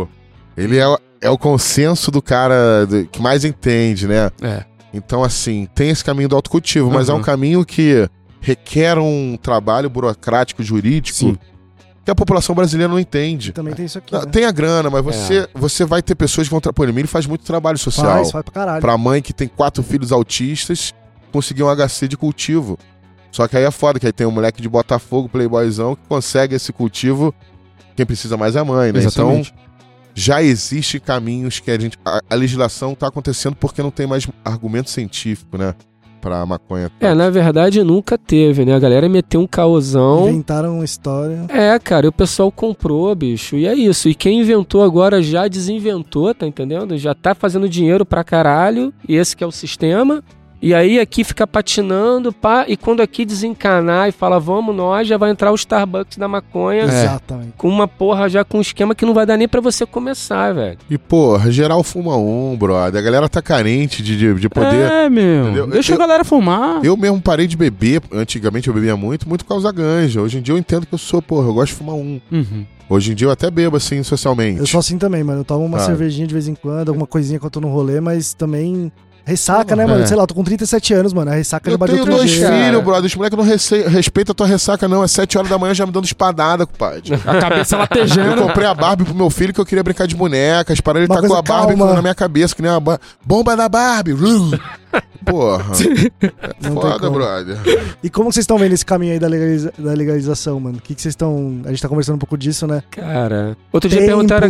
o consenso do cara que mais entende, né? Então, assim, tem esse caminho do autocultivo, mas é um caminho que requer um trabalho burocrático, jurídico, que a população brasileira não entende. Também tem isso aqui, né? Tem a grana, mas você vai ter pessoas que vão... Pô, o Emílio faz muito trabalho social. Faz pra caralho. Pra mãe que tem 4 filhos autistas, conseguir um HC de cultivo. Só que aí é foda, que aí tem um moleque de Botafogo, playboyzão, que consegue esse cultivo, quem precisa mais é a mãe, né? Exatamente. Então... Já existem caminhos que a legislação tá acontecendo porque não tem mais argumento científico, né? Pra maconha. Na verdade nunca teve, né? A galera meteu um caosão. Inventaram uma história. Cara, e o pessoal comprou, bicho. E é isso. E quem inventou agora já desinventou, tá entendendo? Já tá fazendo dinheiro pra caralho. E esse que é o sistema. E aí aqui fica patinando, pá, e quando aqui desencanar e fala, vamos nós, já vai entrar o Starbucks da maconha. Exatamente. Com uma porra já com um esquema que não vai dar nem pra você começar, velho. E porra, geral fuma brother. A galera tá carente de poder. Meu. Entendeu? Deixa a galera fumar. Eu mesmo parei de beber. Antigamente eu bebia muito por causa da ganja. Hoje em dia eu entendo que eu gosto de fumar Hoje em dia eu até bebo assim, socialmente. Eu sou assim também, mano. Eu tomo uma cervejinha de vez em quando, alguma coisinha quando eu tô no rolê, mas também... Ressaca, né, mano? Sei lá, eu tô com 37 anos, mano. A ressaca já bateu outro dia. Eu tenho 2 filhos, brother. Os moleques não respeitam a tua ressaca, não. É 7 horas da manhã já me dando espadada, compadre. A cabeça latejando. Eu comprei a Barbie pro meu filho que eu queria brincar de boneca. As paradas, ele tá com a Barbie na minha cabeça, que nem uma bomba da Barbie. Porra. É foda, brother. E como vocês estão vendo esse caminho aí da legalização, mano? O que vocês estão... A gente tá conversando um pouco disso, né? Cara... Outro dia perguntaram...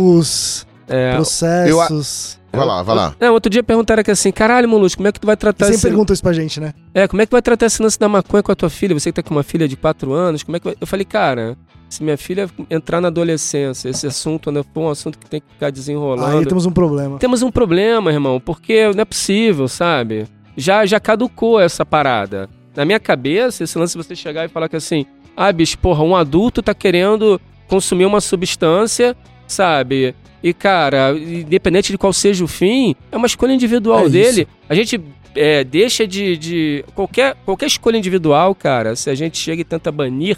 processos... Vai lá. Outro dia perguntaram aqui assim, caralho, Molusco, como é que tu vai tratar Você perguntou isso pra gente, né? Como é que vai tratar esse lance da maconha com a tua filha? Você que tá com uma filha de 4 anos, como é que vai... Eu falei, cara, se minha filha entrar na adolescência, esse assunto ainda for um assunto que tem que ficar desenrolando... Aí temos um problema. Temos um problema, irmão, porque não é possível, sabe? Já caducou essa parada. Na minha cabeça, esse lance de você chegar e falar que assim, bicho, porra, um adulto tá querendo consumir uma substância, sabe... E, cara, independente de qual seja o fim, é uma escolha individual dele. A gente deixa de... Qualquer escolha individual, cara, se a gente chega e tenta banir,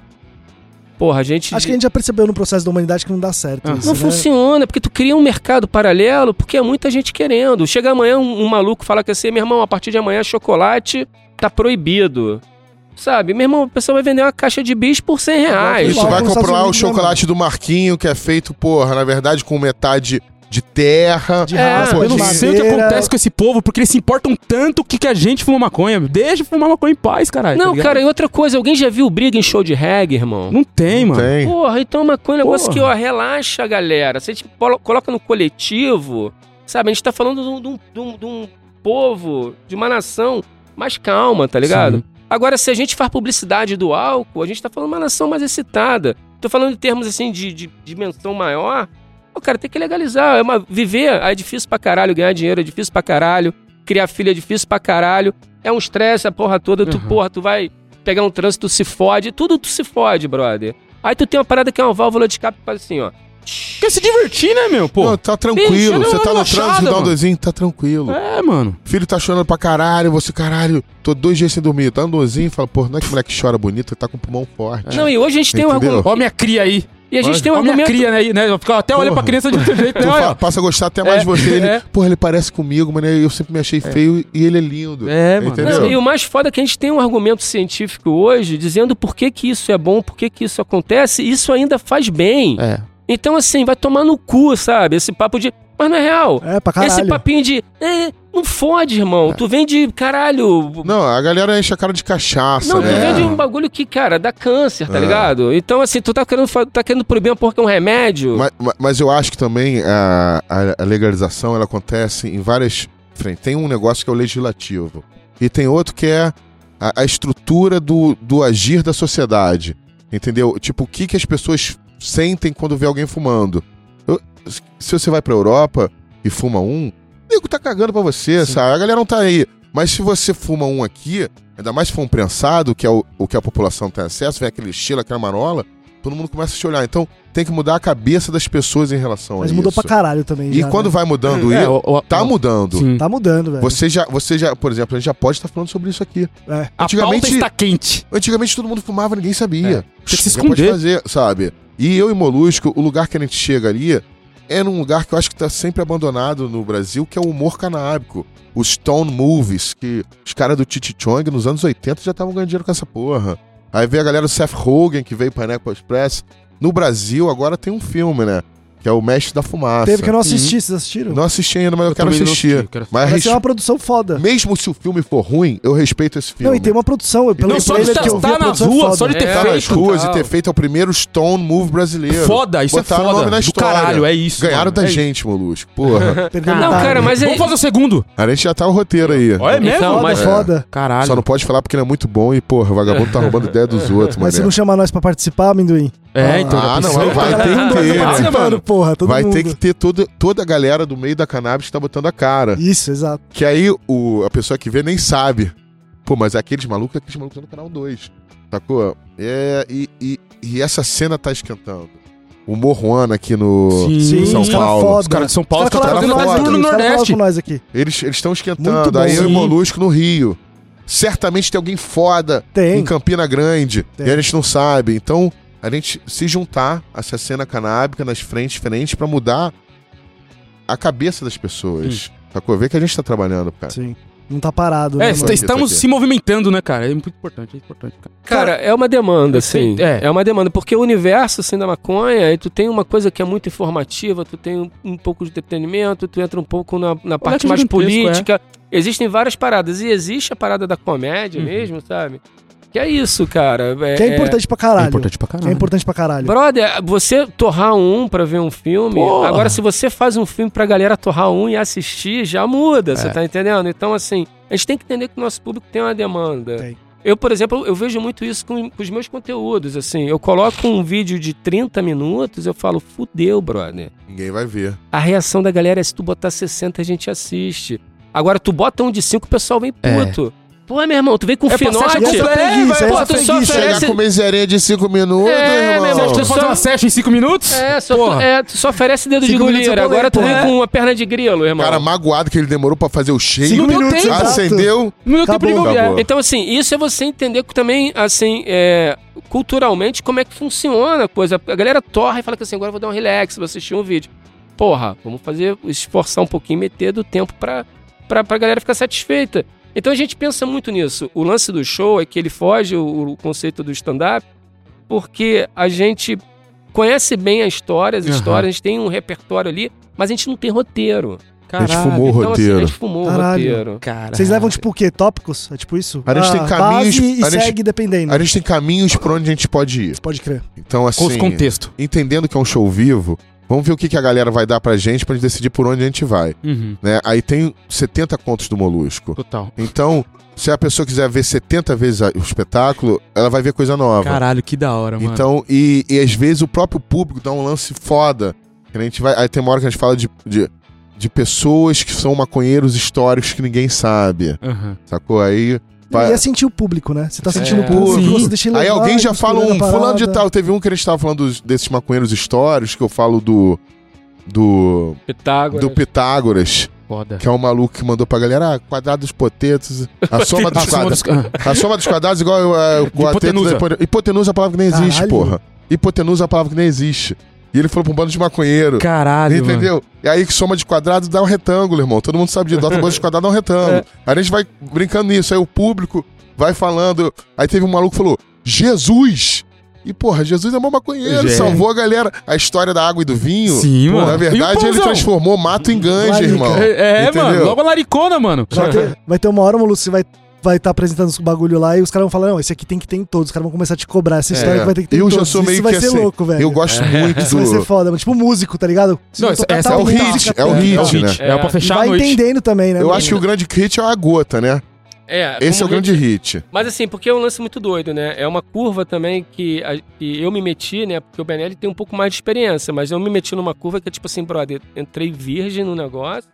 porra, a gente... Acho que a gente já percebeu no processo da humanidade que não dá certo isso, não funciona, porque tu cria um mercado paralelo, porque é muita gente querendo. Chega amanhã um maluco fala que assim, meu irmão, a partir de amanhã chocolate tá proibido. Sabe, meu irmão, a pessoa vai vender uma caixa de bis por R$100. Isso, vai comprar o chocolate do Marquinho, que é feito, porra, na verdade, com metade de terra. De raça, eu não sei o que acontece com esse povo, porque eles se importam tanto que a gente fuma maconha. Deixa fumar maconha em paz, caralho. Não, cara, e outra coisa, alguém já viu briga em show de reggae, irmão? Não tem, mano. Tem. Porra, então maconha é um negócio que, relaxa, galera. Você coloca no coletivo, sabe? A gente tá falando de um povo, de uma nação mais calma, tá ligado? Sim. Agora, se a gente faz publicidade do álcool, a gente tá falando de uma nação mais excitada. Tô falando em termos, assim, de dimensão maior. Cara, tem que legalizar. Viver é difícil pra caralho, ganhar dinheiro é difícil pra caralho, criar filho é difícil pra caralho. É um estresse, a porra toda. Tu vai pegar um trânsito, tu se fode. Tudo tu se fode, brother. Aí tu tem uma parada que é uma válvula de escape que faz assim, ó. Quer se divertir, né, meu? Pô. Não, tá tranquilo. Você tá no trânsito, dá um dozinho, tá tranquilo. Mano. Filho tá chorando pra caralho, você, caralho, tô 2 dias sem dormir. Tá um dozinho e fala, pô, não é que o moleque chora bonito, ele tá com o pulmão forte. Não, e hoje a gente tem um argumento. Ó minha cria aí. E a gente tem um argumento... minha cria, né? Eu até olho pra criança de outro jeito, né? Passa a gostar até mais de você. Porra, ele parece comigo, mas eu sempre me achei feio e ele é lindo. Mano. Entendeu? Não, e o mais foda é que a gente tem um argumento científico hoje dizendo por que isso é bom, por que isso acontece, e isso ainda faz bem. Então, assim, vai tomar no cu, sabe? Esse papo de... Mas não é real. Pra caralho. Esse papinho de... não fode, irmão. Tu vem de caralho... Não, a galera enche a cara de cachaça, Não, né? tu vem de um bagulho que, cara, dá câncer, tá ligado? Então, assim, tu tá querendo proibir uma porra que é um remédio. Mas eu acho que também a legalização, ela acontece em várias frentes. Tem um negócio que é o legislativo. E tem outro que é a estrutura do agir da sociedade. Entendeu? Tipo, o que as pessoas sentem quando vê alguém fumando. Se você vai pra Europa e fuma o nego tá cagando pra você, sabe? A galera não tá aí. Mas se você fuma aqui, ainda mais se for um prensado, que é o que a população tem acesso, vem aquele estilo, aquela marola, todo mundo começa a te olhar. Então, tem que mudar a cabeça das pessoas em relação a isso. Mas mudou pra caralho também. E quando vai mudando isso, tá mudando. Sim. Tá mudando, velho. Você já, por exemplo, a gente já pode estar falando sobre isso aqui. A pauta está quente. Antigamente todo mundo fumava, ninguém sabia. Tem que se esconder. Pode fazer, sabe? E eu e Molusco, o lugar que a gente chega ali é num lugar que eu acho que tá sempre abandonado no Brasil, que é o humor canábico. Os Stone Movies, que os caras do Cheech Chong nos anos 80 já estavam ganhando dinheiro com essa porra. Aí veio a galera do Seth Rogen, que veio pra Pineapple Express. No Brasil, agora tem um filme, né? Que é o Mestre da Fumaça. Teve que eu não assisti, vocês assistiram? Não assisti ainda, mas eu quero assistir. Mas vai ser uma produção foda. Mesmo se o filme for ruim, eu respeito esse filme. Não, e tem uma produção. Pelo só de estar nas ruas, só de ter feito. Nas ruas e ter feito é o primeiro Stone Movie brasileiro. Foda, isso botaram é foda. O nome na história. Do caralho, é isso. Ganharam mano, da gente, Molusco. Porra. Não, cara, mas vamos fazer o segundo. A gente já tá o roteiro aí. Olha mesmo? Então, mas foda. Caralho. Só não pode falar porque ele é muito bom e, porra, o vagabundo tá roubando ideia dos outros, mas você não chama nós pra participar, Amendoim? Então. Vai ter que ter, né? Mano, porra, todo vai mundo. ter que ter toda a galera do meio da cannabis que tá botando a cara. Isso, exato. Que aí a pessoa que vê nem sabe. Pô, mas aqueles malucos estão no canal 2. Sacou? E essa cena tá esquentando. O Morruana aqui no São Paulo. Os caras de São Paulo estão fazendo mais duro no Nordeste. Nós aqui. Eles estão esquentando. Aí eu e o Molusco no Rio. Certamente tem alguém foda em Campina Grande. E a gente não sabe. Então, a gente se juntar a essa cena canábica nas frentes diferentes pra mudar a cabeça das pessoas. Sacou? Vê que a gente tá trabalhando, cara. Sim. Não tá parado, né? Estamos se movimentando, né, cara? É muito importante, cara. Cara, é uma demanda, assim. É uma demanda, porque o universo, assim, da maconha, aí tu tem uma coisa que é muito informativa, tu tem um pouco de entretenimento, tu entra um pouco na parte mais política. Existem várias paradas. E existe a parada da comédia mesmo, sabe? Que é isso, cara. Que é importante pra caralho. É importante pra caralho. É importante pra caralho. Brother, você torrar pra ver um filme... Porra. Agora, se você faz um filme pra galera torrar e assistir, já muda, você tá entendendo? Então, assim, a gente tem que entender que o nosso público tem uma demanda. Tem. Eu, por exemplo, eu vejo muito isso com os meus conteúdos, assim. Eu coloco um vídeo de 30 minutos, eu falo, fudeu, brother. Ninguém vai ver. A reação da galera é se tu botar 60, a gente assiste. Agora, tu bota um de 5, o pessoal vem puto. Pô, meu irmão, tu vem com finote. Pô, tu só oferece... Chegar com miserinha de 5 minutos, meu irmão. Tu faz uma session em 5 minutos? Tu só oferece dedo de goleiro. Agora tu vem com uma perna de grilo, irmão. Cara, magoado que ele demorou pra fazer o cheio. 5 minutos, acendeu. No meu tempo de Acabou. Então, assim, isso é você entender também, assim, culturalmente, como é que funciona a coisa. A galera torra e fala que assim, agora eu vou dar um relax, vou assistir um vídeo. Porra, vamos esforçar um pouquinho, meter do tempo pra galera ficar satisfeita. Então a gente pensa muito nisso. O lance do show é que ele foge o conceito do stand-up, porque a gente conhece bem a história, as histórias, a gente tem um repertório ali, mas a gente não tem roteiro. Caralho. A gente fumou o roteiro. Assim, a gente fumou o roteiro. Caralho. Vocês levam tipo o quê? Tópicos? É tipo isso? A gente tem caminhos... E segue dependendo. A gente tem caminhos por onde a gente pode ir. Você pode crer. Então, assim... Com os contextos. Entendendo que é um show vivo... Vamos ver o que a galera vai dar pra gente decidir por onde a gente vai. Né? Aí tem 70 contos do Molusco. Total. Então, se a pessoa quiser ver 70 vezes o espetáculo, ela vai ver coisa nova. Caralho, que da hora, mano. Então, e às vezes o próprio público dá um lance foda. A gente vai, aí tem uma hora que a gente fala de pessoas que são maconheiros históricos que ninguém sabe. Sacou? Aí... E é sentir o público, né? Você tá sentindo o público, você deixa ele levar. Aí alguém já fala fulano de tal. Teve um que a gente tava falando desses maconheiros históricos, que eu falo do Pitágoras. Foda. Que é um maluco que mandou pra galera, quadrado dos potetos, a soma dos quadrados. A soma dos quadrados igual o hipotenusa. Hipotenusa é a palavra que nem existe, porra. Hipotenusa é a palavra que nem existe. E ele falou pra um bando de maconheiro. Caralho, entendeu? Mano. E aí que soma de quadrado dá um retângulo, irmão. Todo mundo sabe disso. Dota de quadrado dá um retângulo. Aí a gente vai brincando nisso. Aí o público vai falando. Aí teve um maluco que falou, Jesus! E, porra, Jesus é mó maconheiro, salvou a galera. A história da água e do vinho. Sim, mano. Na verdade, ele transformou mato em ganja, irmão. Mano. Logo a laricona, mano. Vai ter uma hora, Molu, você vai estar apresentando os bagulho lá e os caras vão falar, não, esse aqui tem que ter em todos. Os caras vão começar a te cobrar essa história que vai ter que ter em todos. Eu já sou meio isso vai ser louco, velho. Eu gosto muito Isso vai ser foda, mas tipo músico, tá ligado? Não, essa é o hit, né? É pra fechar a noite. Vai entendendo também, né? Eu acho que o grande hit é a gota, né? Esse é o grande hit. Mas assim, porque é um lance muito doido, né? É uma curva também que eu me meti, né? Porque o Benelli tem um pouco mais de experiência, mas eu me meti numa curva que é tipo assim, brother, entrei virgem no negócio.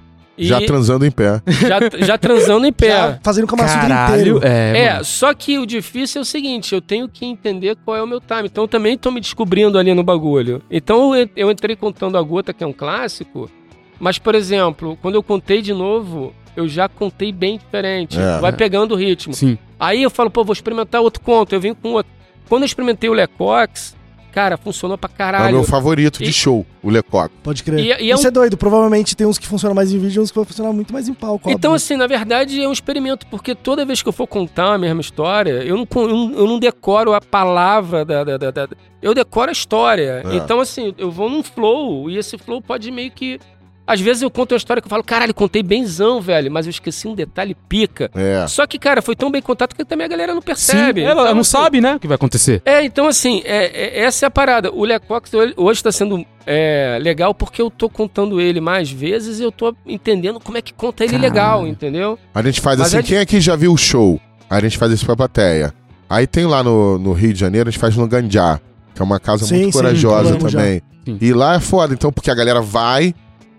Já transando em pé. Já transando em pé. Já fazendo Kama Sutra inteiro. Só que o difícil é o seguinte, eu tenho que entender qual é o meu time. Então eu também tô me descobrindo ali no bagulho. Então eu entrei contando a gota, que é um clássico, mas, por exemplo, quando eu contei de novo, eu já contei bem diferente. Vai pegando o ritmo. Sim. Aí eu falo, vou experimentar outro conto. Eu vim com outro. Quando eu experimentei o Lecoq, cara, funcionou pra caralho. É o meu favorito de show, o Lecoq. Pode crer. Isso é doido. Provavelmente tem uns que funcionam mais em vídeo e uns que vão funcionar muito mais em palco. Então, óbvio. assim, na verdade é um experimento, porque toda vez que eu for contar a mesma história, eu não decoro a palavra eu decoro a história. Então, assim, eu vou num flow, e esse flow pode meio que... Às vezes eu conto uma história que eu falo, caralho, contei benzão, velho, mas eu esqueci um detalhe pica. Só que, cara, foi tão bem contado que também a galera não percebe. Sim, ela não sabe, né, o que vai acontecer. Então, assim, essa é a parada. O Lecoq hoje tá sendo legal porque eu tô contando ele mais vezes e eu tô entendendo como é que conta ele legal, entendeu? A gente faz assim, quem aqui já viu o show? Aí a gente faz isso pra plateia. Aí tem lá no Rio de Janeiro, a gente faz no Gandiá, que é uma casa muito corajosa também. E lá é foda, então, porque a galera vai...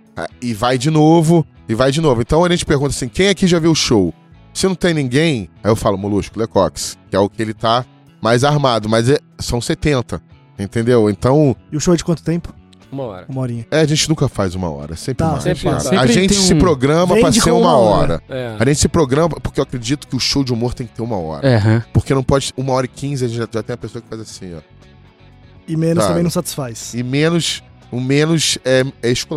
E vai de novo, Então a gente pergunta assim, quem aqui já viu o show? Se não tem ninguém, aí eu falo, Molusco, Lecoq, que é o que ele tá mais armado, mas são 70, entendeu? Então... E o show é de quanto tempo? 1 hora. 1 horinha. A gente nunca faz 1 hora, sempre mais. Sempre a gente se programa pra ser 1 hora. A gente se programa porque eu acredito que o show de humor tem que ter 1 hora. Porque não pode... 1h15, a gente já tem a pessoa que faz assim, ó. E menos também não satisfaz. E menos... O menos é esculacho.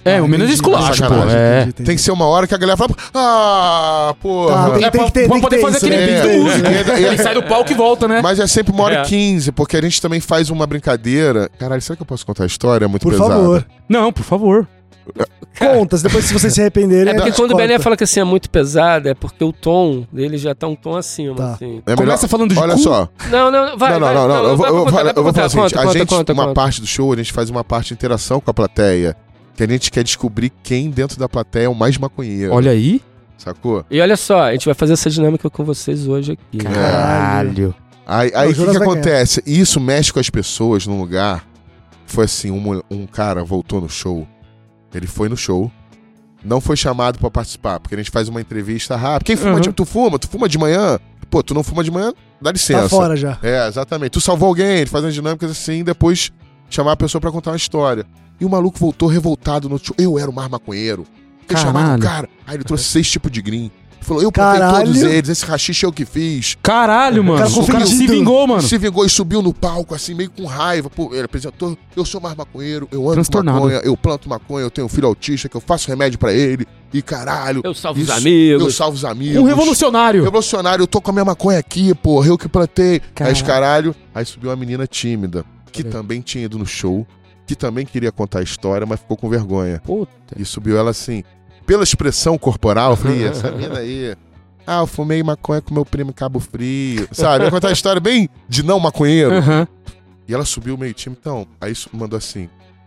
O menos esculacho, pô. Entendi. Tem que ser uma hora que a galera fala, porra. Tem que ter, pra poder fazer aquele vídeo do uso. Ele sai do palco e volta, né? Mas é sempre 1h15, porque a gente também faz uma brincadeira. Caralho, será que eu posso contar a história? É muito pesado. Por favor. Não, por favor. Contas, depois se vocês se arrependerem... É porque quando o Bené fala que assim é muito pesado, é porque o tom dele já tá um tom acima, Tá. assim. Começa falando de Olha cu. Não, vai. eu vou falar o seguinte. A gente, conta. uma parte do show, a gente faz uma parte de interação com a plateia, que a gente quer descobrir quem dentro da plateia é o mais maconheiro. Olha aí. Sacou? E olha só, a gente vai fazer essa dinâmica com vocês hoje aqui. Caralho. Aí o que acontece? Isso mexe com as pessoas num lugar. Foi assim, um cara voltou no show. Ele foi no show. Não foi chamado pra participar, porque a gente faz uma entrevista rápida. Quem fuma? Tu fuma? Tu fuma de manhã? Pô, tu não fuma de manhã? Dá licença. Tá fora já. Exatamente. Tu salvou alguém, ele faz umas dinâmicas assim, depois chamar a pessoa pra contar uma história. E o maluco voltou revoltado no show. Eu era o mais maconheiro. Fiquei chamando o cara. Aí ele trouxe 6 tipos de green. Falou, eu plantei todos eles, esse rachixe é o que fiz. Caralho, mano. O cara se vingou, mano. Se vingou e subiu no palco, assim, meio com raiva. Pô, ele apresentou, eu sou mais maconheiro, eu ando com maconha, eu planto maconha, eu tenho um filho autista, que eu faço remédio pra ele. E caralho. Eu salvo os amigos. Eu salvo os amigos. Um revolucionário. Eu tô com a minha maconha aqui, porra, eu que plantei. Caralho. Aí subiu uma menina tímida, que também tinha ido no show, que também queria contar a história, mas ficou com vergonha. Puta. E subiu ela assim, pela expressão corporal, eu falei, essa menina aí... eu fumei maconha com meu primo em Cabo Frio. Sabe? Ia contar a história bem de não maconheiro. E ela subiu meio time. Então, aí mandou assim.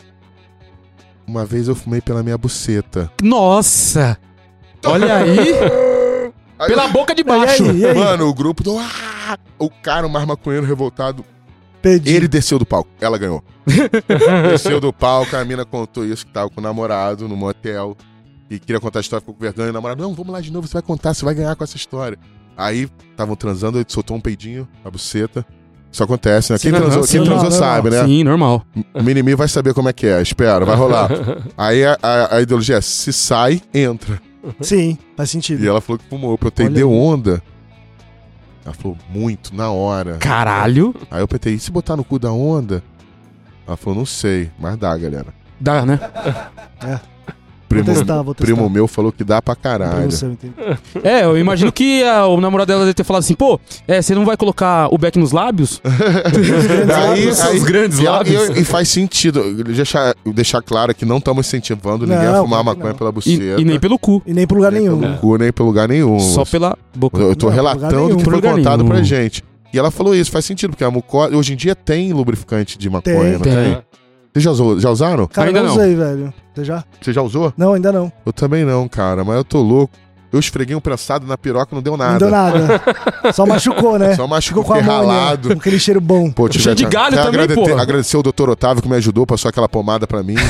Uma vez eu fumei pela minha buceta. Nossa! Olha aí! Pela boca de baixo. E aí? Mano, o grupo do... O cara, o mais maconheiro revoltado. Ele desceu do palco. Ela ganhou. Desceu do palco, a mina contou isso, que tava com o namorado no motel. E queria contar a história, ficou com vergonha. E o namorado, não, vamos lá de novo, você vai contar, você vai ganhar com essa história. Aí, estavam transando, ele soltou um peidinho, a buceta. Isso acontece, né? Quem transou sabe, né? Sim, normal. O Minimi vai saber como é que é, espera, vai rolar. Aí a ideologia é, se sai, entra. Sim, faz sentido. E ela falou que fumou, eu peguei, deu onda. Ela falou, muito, na hora. Caralho. Aí eu pensei, e se botar no cu da onda? Ela falou, não sei, mas dá, galera. Dá, né? Primo, vou testar. Primo meu falou que dá pra caralho. Eu imagino que o namorado dela deve ter falado assim, pô, você não vai colocar o beck nos lábios? Os grandes lábios. E faz sentido. Deixar claro que não estamos incentivando ninguém a fumar maconha pela buceta. E nem pelo cu. E nem pro lugar nenhum. Pelo cu, nem pelo lugar nenhum. Só pela boca. Eu tô relatando o que foi contado pra gente. E ela falou isso, faz sentido, porque a mucosa... Hoje em dia tem lubrificante de maconha, não tem? Vocês já usaram? Cara, ainda não usei, velho. Você já usou? Não, ainda não. Eu também não, cara, mas eu tô louco. Eu esfreguei um prensado na piroca, não deu nada. Não deu nada. Só machucou, né? Só machucou, fiquei ralado. Com aquele cheiro bom. Pô, cheiro de galho também, pô. Agradecer o Dr. Otávio que me ajudou, passou aquela pomada pra mim.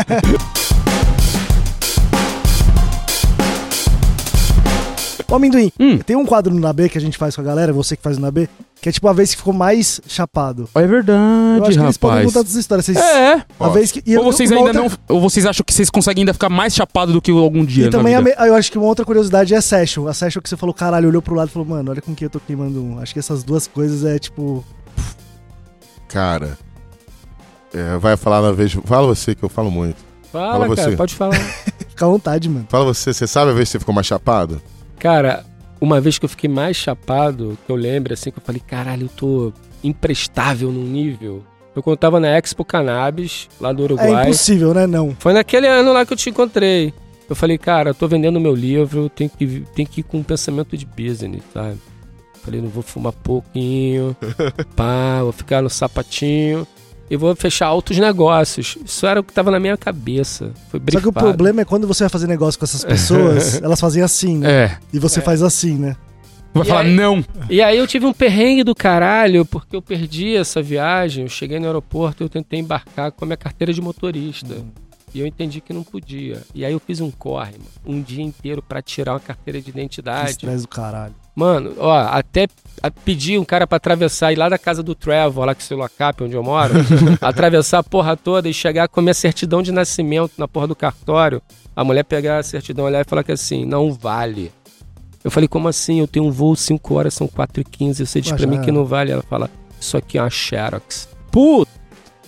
Ô, Amendoim, tem um quadro no NAB que a gente faz com a galera, você que faz no NAB, que é tipo a vez que ficou mais chapado. É verdade, eu acho que rapaz. eles podem contar essas histórias. A vez que... Ou vocês ainda não... Ou vocês acham que vocês conseguem ainda ficar mais chapado do que algum dia? E também eu acho que uma outra curiosidade é a session. A session que você falou, caralho, olhou pro lado e falou, mano, olha com que eu tô queimando um. Acho que essas duas coisas é tipo... Cara... vai falar na vez... Fala você, que eu falo muito. Fala cara, você. Pode falar. Fica à vontade, mano. Fala você sabe a vez que você ficou mais chapado? Cara, uma vez que eu fiquei mais chapado, que eu lembro, assim, que eu falei, caralho, eu tô imprestável num nível. Eu quando tava na Expo Cannabis, lá do Uruguai. É impossível, né? Não. Foi naquele ano lá que eu te encontrei. Eu falei, cara, eu tô vendendo meu livro, tem que ir com um pensamento de business, sabe? Falei, não vou fumar pouquinho, vou ficar no sapatinho. E vou fechar altos negócios. Isso era o que tava na minha cabeça. Foi brifado. Só que o problema é quando você vai fazer negócio com essas pessoas, elas fazem assim, né? E você faz assim, né? Vai falar não. E aí eu tive um perrengue do caralho, porque eu perdi essa viagem. Eu cheguei no aeroporto e eu tentei embarcar com a minha carteira de motorista. E eu entendi que não podia. E aí eu fiz um corre, mano, um dia inteiro pra tirar uma carteira de identidade. Que estresse do caralho. Mano, ó, até pedi um cara pra atravessar, ir lá da casa do Trevor, lá que é o Lacap, onde eu moro, atravessar a porra toda e chegar com a minha certidão de nascimento na porra do cartório. A mulher pegar a certidão, olhar e falar que assim, não vale. Eu falei, como assim? Eu tenho um voo 5 horas, são 4h15. Você diz pra mim que não vale. Ela fala, isso aqui é uma Xerox. Puta!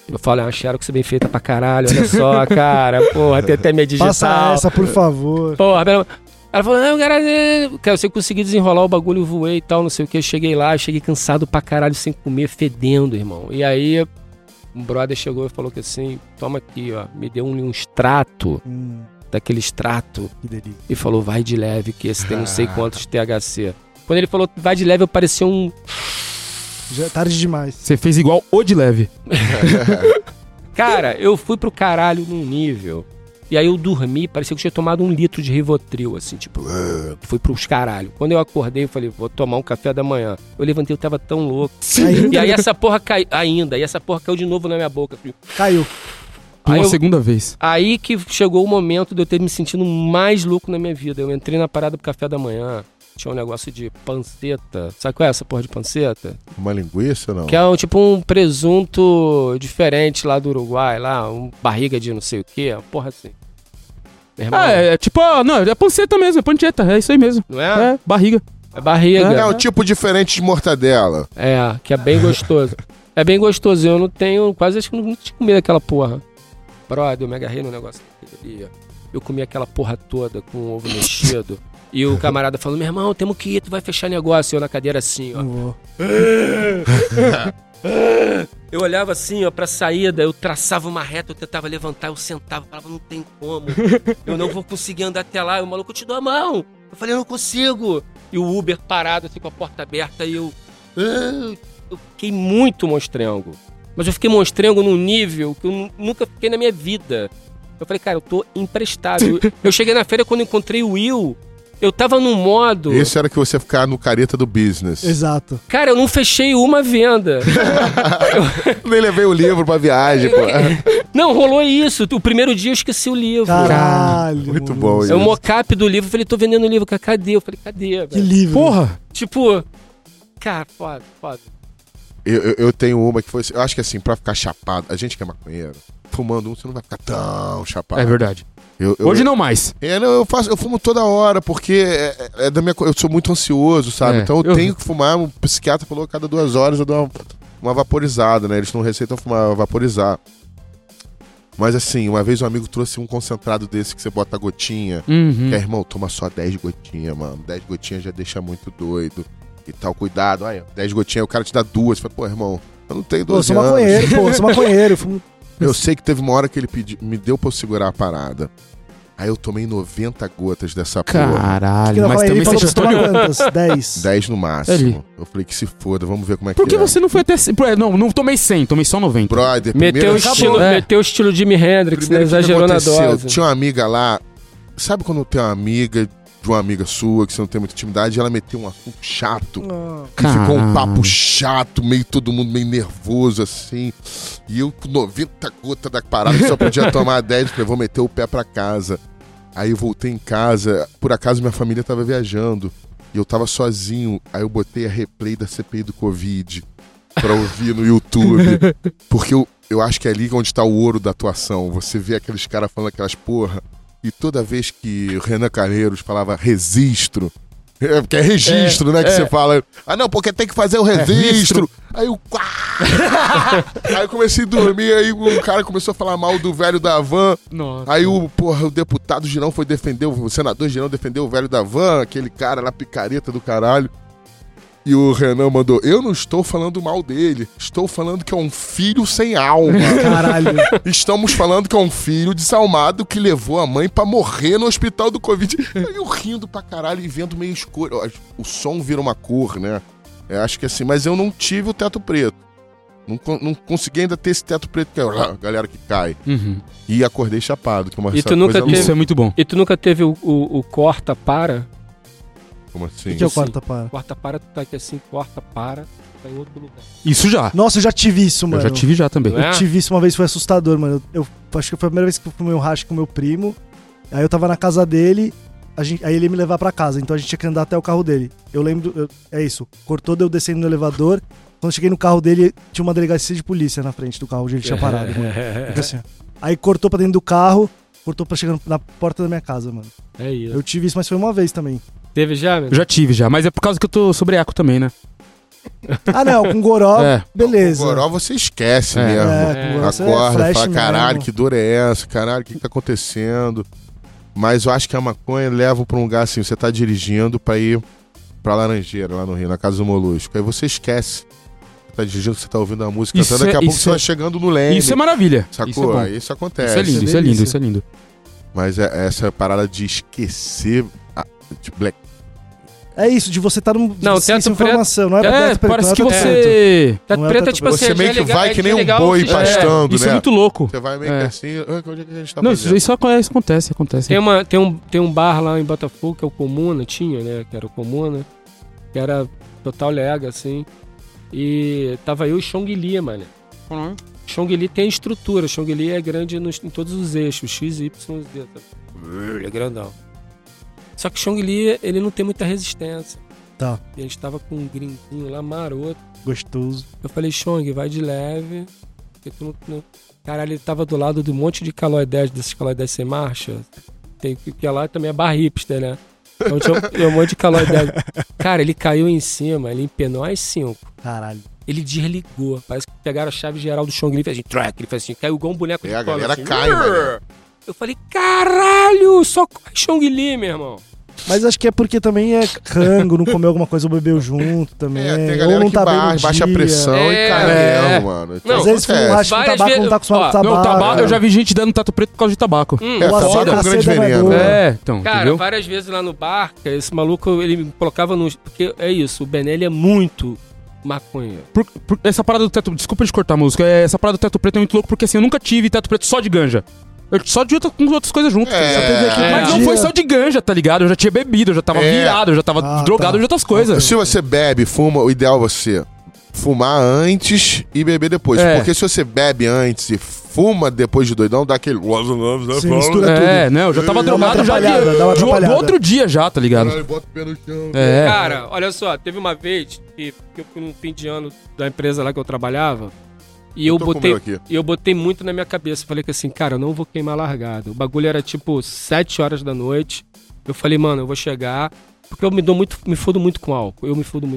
Eu falo, é uma xerox bem feita pra caralho, olha só, cara. Porra, tem até minha digital. Passa essa, por favor. Porra, ela falou, não, cara, você conseguiu desenrolar o bagulho, eu voei e tal, não sei o que. Eu cheguei lá, cheguei cansado pra caralho, sem comer, fedendo, irmão. E aí, um brother chegou e falou que assim, toma aqui, ó, me deu um extrato, daquele extrato. Que delícia. E falou, vai de leve, que esse tem não sei quantos THC. Quando ele falou, vai de leve, eu parecia um... Já é tarde demais. Você fez igual o de leve. Cara, eu fui pro caralho num nível. E aí eu dormi, parecia que eu tinha tomado 1 litro de Rivotril, assim, tipo, fui pros caralho. Quando eu acordei, eu falei, vou tomar um café da manhã. Eu levantei, eu tava tão louco. E aí essa porra caiu, e essa porra caiu de novo na minha boca. Caiu. Por uma segunda vez. Aí que chegou o momento de eu ter me sentindo mais louco na minha vida. Eu entrei na parada pro café da manhã. Tinha um negócio de panceta. Sabe qual é essa porra de panceta? Uma linguiça, não? Que é tipo um presunto diferente lá do Uruguai, lá, barriga de não sei o quê, uma porra assim. É tipo, não, é panceta mesmo, é panceta, é isso aí mesmo. Não é? É, barriga. É barriga. É um tipo diferente de mortadela. É, que é bem gostoso. É bem gostoso, eu não tenho, quase acho que não tinha comido aquela porra. Brother, eu me agarrei no negócio daquele. Eu comi aquela porra toda com ovo mexido. E o camarada falou, meu irmão, temos que ir, tu vai fechar negócio. Eu na cadeira assim, ó. Não vou. Eu olhava assim, ó, pra saída, eu traçava uma reta, eu tentava levantar, eu sentava, falava, não tem como. Eu não vou conseguir andar até lá. E o maluco, eu te dou a mão. Eu falei, eu não consigo. E o Uber parado, assim, com a porta aberta, e eu fiquei muito monstrengo. Mas eu fiquei monstrengo num nível que eu nunca fiquei na minha vida. Eu falei, cara, eu tô imprestável. Eu cheguei na feira, quando encontrei o Will, eu tava num modo... Esse era que você ia ficar no careta do business. Exato. Cara, eu não fechei uma venda. Nem levei o livro pra viagem, pô. Não, rolou isso. O primeiro dia eu esqueci o livro. Caralho. Muito bom isso. É o mocap do livro. Eu falei, tô vendendo o livro. Cadê? Eu falei, cadê? Que velho? livro. Porra! Tipo, cara, foda. Eu tenho uma que foi... Eu acho que assim, pra ficar chapado... A gente que é maconheiro, fumando um, você não vai ficar tão chapado. É verdade. Eu Hoje não mais. Eu fumo toda hora, porque é da minha, eu sou muito ansioso, sabe? Então eu tenho que fumar. Um psiquiatra falou que cada 2 horas eu dou uma vaporizada, né? Eles não receitam fumar, vaporizar. Mas assim, uma vez um amigo trouxe um concentrado desse que você bota gotinha. Uhum. Que é, irmão, toma só 10 gotinhas, mano. 10 gotinhas já deixa muito doido. E tal, cuidado. Aí, 10 gotinhas, o cara te dá 2. Você fala, pô, irmão, eu não tenho 12 Pô, anos. Eu sou maconheiro. Eu sei que teve uma hora que ele me deu pra eu segurar a parada. Aí eu tomei 90 gotas dessa porra. Caralho, mas ele também falou você pra você tomar quantas? 10? 10 no máximo. Eu falei que se foda, vamos ver como é que é. Por que você não foi até... Não tomei 100, tomei só 90. Brother, Meteu o estilo Jimi Hendrix, né? Exagerou na dose. Tinha uma amiga lá, sabe quando tem uma amiga de uma amiga sua, que você não tem muita intimidade, e ela meteu um assunto chato. E ficou um papo chato, meio todo mundo meio nervoso, assim. E eu com 90 gotas da parada, só podia tomar 10, falei, vou meter o pé pra casa. Aí eu voltei em casa, por acaso minha família tava viajando, e eu tava sozinho, aí eu botei a replay da CPI do Covid pra ouvir no YouTube, porque eu acho que é ali onde tá o ouro da atuação. Você vê aqueles caras falando aquelas porra, e toda vez que o Renan Calheiros falava registro, porque é registro, né, que você fala, não, porque tem que fazer o registro. Aí eu... Aí eu comecei a dormir, aí o cara começou a falar mal do velho da van. Nossa. Aí o deputado Girão foi defender, o senador Girão defendeu o velho da van, aquele cara lá, picareta do caralho. E o Renan mandou, eu não estou falando mal dele, estou falando que é um filho sem alma. Caralho. Estamos falando que é um filho desalmado que levou a mãe pra morrer no hospital do Covid. Aí eu rindo pra caralho e vendo meio escuro. O som vira uma cor, né? Eu acho que assim, mas eu não tive o teto preto. Não consegui ainda ter esse teto preto que é a galera que cai. Uhum. E acordei chapado. Que é uma E tu nunca teve... Isso é muito bom. E tu nunca teve o corta-para? Como assim? O que é o corta-para? Corta-para, tu tá aqui assim, corta-para, tá em outro lugar. Isso já. Nossa, eu já tive isso, mano. Eu já tive já também. Não é? Eu tive isso uma vez, foi assustador, mano. Eu acho que foi a primeira vez que eu fumei um hash com meu primo. Aí eu tava na casa dele, aí ele ia me levar pra casa, então a gente tinha que andar até o carro dele. Eu lembro, é isso, cortou, deu descendo no elevador. Quando eu cheguei no carro dele, tinha uma delegacia de polícia na frente do carro onde ele tinha parado, mano. Fica assim, ó. Aí cortou pra dentro do carro, cortou pra chegar na porta da minha casa, mano. É isso. Eu tive isso, mas foi uma vez também. Teve já, meu? Eu já tive já, mas é por causa que eu tô sobre eco também, né? Ah, não, com goró, beleza. Com goró você esquece mesmo. Acorda, fala, caralho, que dor é essa? Caralho, o que tá acontecendo? Mas eu acho que a maconha leva pra um lugar assim, você tá dirigindo pra ir pra Laranjeira, lá no Rio, na Casa do Molusco. Aí você esquece. Você tá dirigindo, você tá ouvindo a música cantando, daqui a pouco você vai chegando no Leme. Isso é maravilha. Sacou? Isso acontece. Isso é lindo. Mas essa parada de esquecer de Black. É isso, de você estar num... Não, teto informação, não é teto preto. Parece que você... Teto preto é tipo assim... Você meio que vai que nem um boi pastando, né? Isso é muito louco. Você vai meio que assim... Onde é que a gente tá não, fazendo? Isso acontece. Tem um bar lá em Botafogo, que é o Comuna, tinha, né? Que era o Comuna. Que era total lega, assim. E tava eu e Chong Li, mano. Chong Li tem estrutura. Chong Li é grande em todos os eixos. X, Y, Z. Ele é grandão. Só que Chong Li, ele não tem muita resistência. Tá. E a gente tava com um gringuinho lá, maroto. Gostoso. Eu falei, Chong, vai de leve. Porque tu não... Caralho, ele tava do lado de um monte de Calói 10, desses Calói 10 sem marcha. Que lá também é bar hipster, né? Então tinha um monte de Calói 10. Cara, ele caiu em cima, ele empenou as 5. Caralho. Ele desligou. Parece que pegaram a chave geral do Chong Li e fez assim, track. Ele fez assim, caiu igual um boneco de a cola. galera assim, cai, mano. Eu falei, caralho, só Chong Li, meu irmão. Mas acho que é porque também é rango, não comeu alguma coisa ou bebeu junto também. Tem galera ou não que tá baixa a pressão e cai mesmo, mano. Então, às vezes fuma com tabaco, não tá acostumado com tabaco. Eu já vi gente dando tato preto por causa de tabaco. Tabaco é um grande veneno. Então, cara, entendeu? várias vezes lá no bar, esse maluco, ele me colocava no... Porque é isso, o Benelli é muito... maconha. Essa parada do teto... Desculpa de cortar a música. Essa parada do teto preto é muito louco, porque assim, eu nunca tive teto preto só de ganja. Eu só de com outras coisas juntas. Mas não foi só de ganja, tá ligado? Eu já tinha bebido, eu já tava virado, eu já tava drogado de outras coisas. Se você bebe, fuma, o ideal é você fumar antes e beber depois. Porque se você bebe antes e fuma depois de doidão, dá aquele... Sim, mistura tudo. Não, eu já tava drogado já do outro dia já, tá ligado? Bota o pé no chão. Cara, olha só, teve uma vez que eu fui no fim de ano da empresa lá que eu trabalhava e eu botei muito na minha cabeça. Falei que assim, cara, eu não vou queimar largada. O bagulho era tipo 7 horas da noite. Eu falei, mano, eu vou chegar... Porque eu me fodo muito com álcool.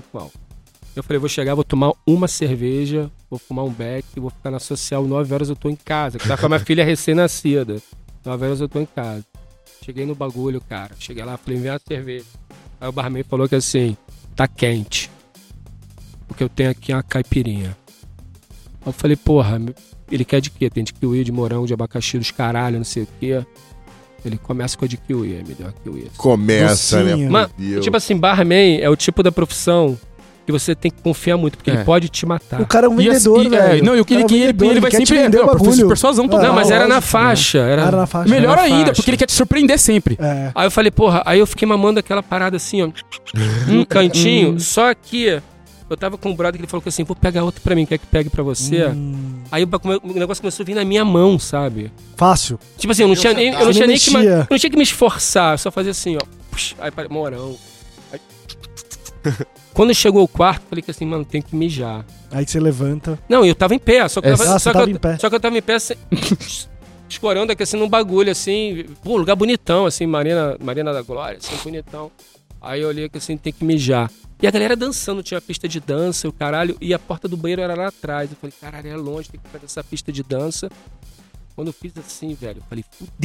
Eu falei, vou chegar, vou tomar uma cerveja, vou fumar um beck, vou ficar na social, 9 horas eu tô em casa. Que tá com a minha filha recém-nascida. 9 horas eu tô em casa. Cheguei no bagulho, cara. Cheguei lá, falei, vem uma cerveja. Aí o barman falou que assim, tá quente. Porque eu tenho aqui uma caipirinha. Aí eu falei, porra, ele quer de quê? Tem de kiwi, de morango, de abacaxi, dos caralho, não sei o quê. Ele começa com a de kiwi, aí me deu uma kiwi. Começa, né? Mano, tipo assim, barman é o tipo da profissão que você tem que confiar muito, porque ele pode te matar. O cara é um vendedor, velho. Não, e o que ele vai sempre vender o bagulho. Persuasão total. Não, mas era na faixa. Era na faixa. Melhor ainda, porque ele quer te surpreender sempre. Aí eu falei, porra, aí eu fiquei mamando aquela parada assim, ó, no cantinho, só que eu tava com um brother que ele falou que assim, vou pegar outro pra mim, quer que pegue pra você? Aí o negócio começou a vir na minha mão, sabe? Fácil. Tipo assim, eu não tinha que me esforçar, eu só fazia assim, ó. Aí, morão. Aí... Quando chegou o quarto, falei que assim, mano, tem que mijar. Aí você levanta. Não, eu tava em pé, só que eu tava em pé assim, escorando aqui assim num bagulho assim, pô, lugar bonitão, assim, Marina da Glória, assim, bonitão. Aí eu olhei que assim, tem que mijar. E a galera dançando, tinha a pista de dança, o caralho, e a porta do banheiro era lá atrás. Eu falei, caralho, é longe, tem que fazer essa pista de dança. Quando eu fiz assim, velho, eu falei,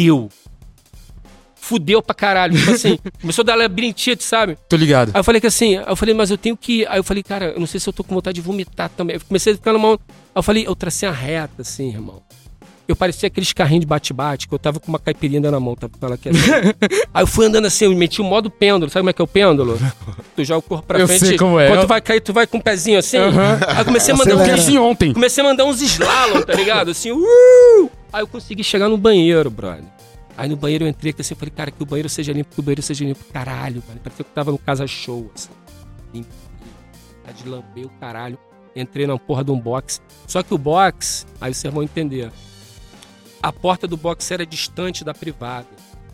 fudeu pra caralho. Tipo assim, começou a dar labirintite, sabe? Tô ligado. Aí eu falei que assim, mas eu tenho que... Aí eu falei, cara, eu não sei se eu tô com vontade de vomitar também. Eu comecei a ficar numa... Aí eu falei, eu tracei a reta, assim, irmão. Eu parecia aqueles carrinhos de bate-bate, que eu tava com uma caipirinha na mão, tava com ela aqui assim. Aí eu fui andando assim, eu meti o modo pêndulo. Sabe como é que é o pêndulo? Tu joga o corpo pra frente. Sei como é. Quando tu vai cair, tu vai com o pezinho assim. Aí eu comecei a mandar Comecei a mandar uns slalom, tá ligado? Assim, Aí eu consegui chegar no banheiro, brother. Aí no banheiro eu entrei assim, eu falei, cara, que o banheiro seja limpo, Caralho, mano. Parecia que eu tava no Casa Show, assim. Limpo. De lamber o caralho. Entrei na porra de um box. Só que o box, aí vocês vão entender. A porta do box era distante da privada.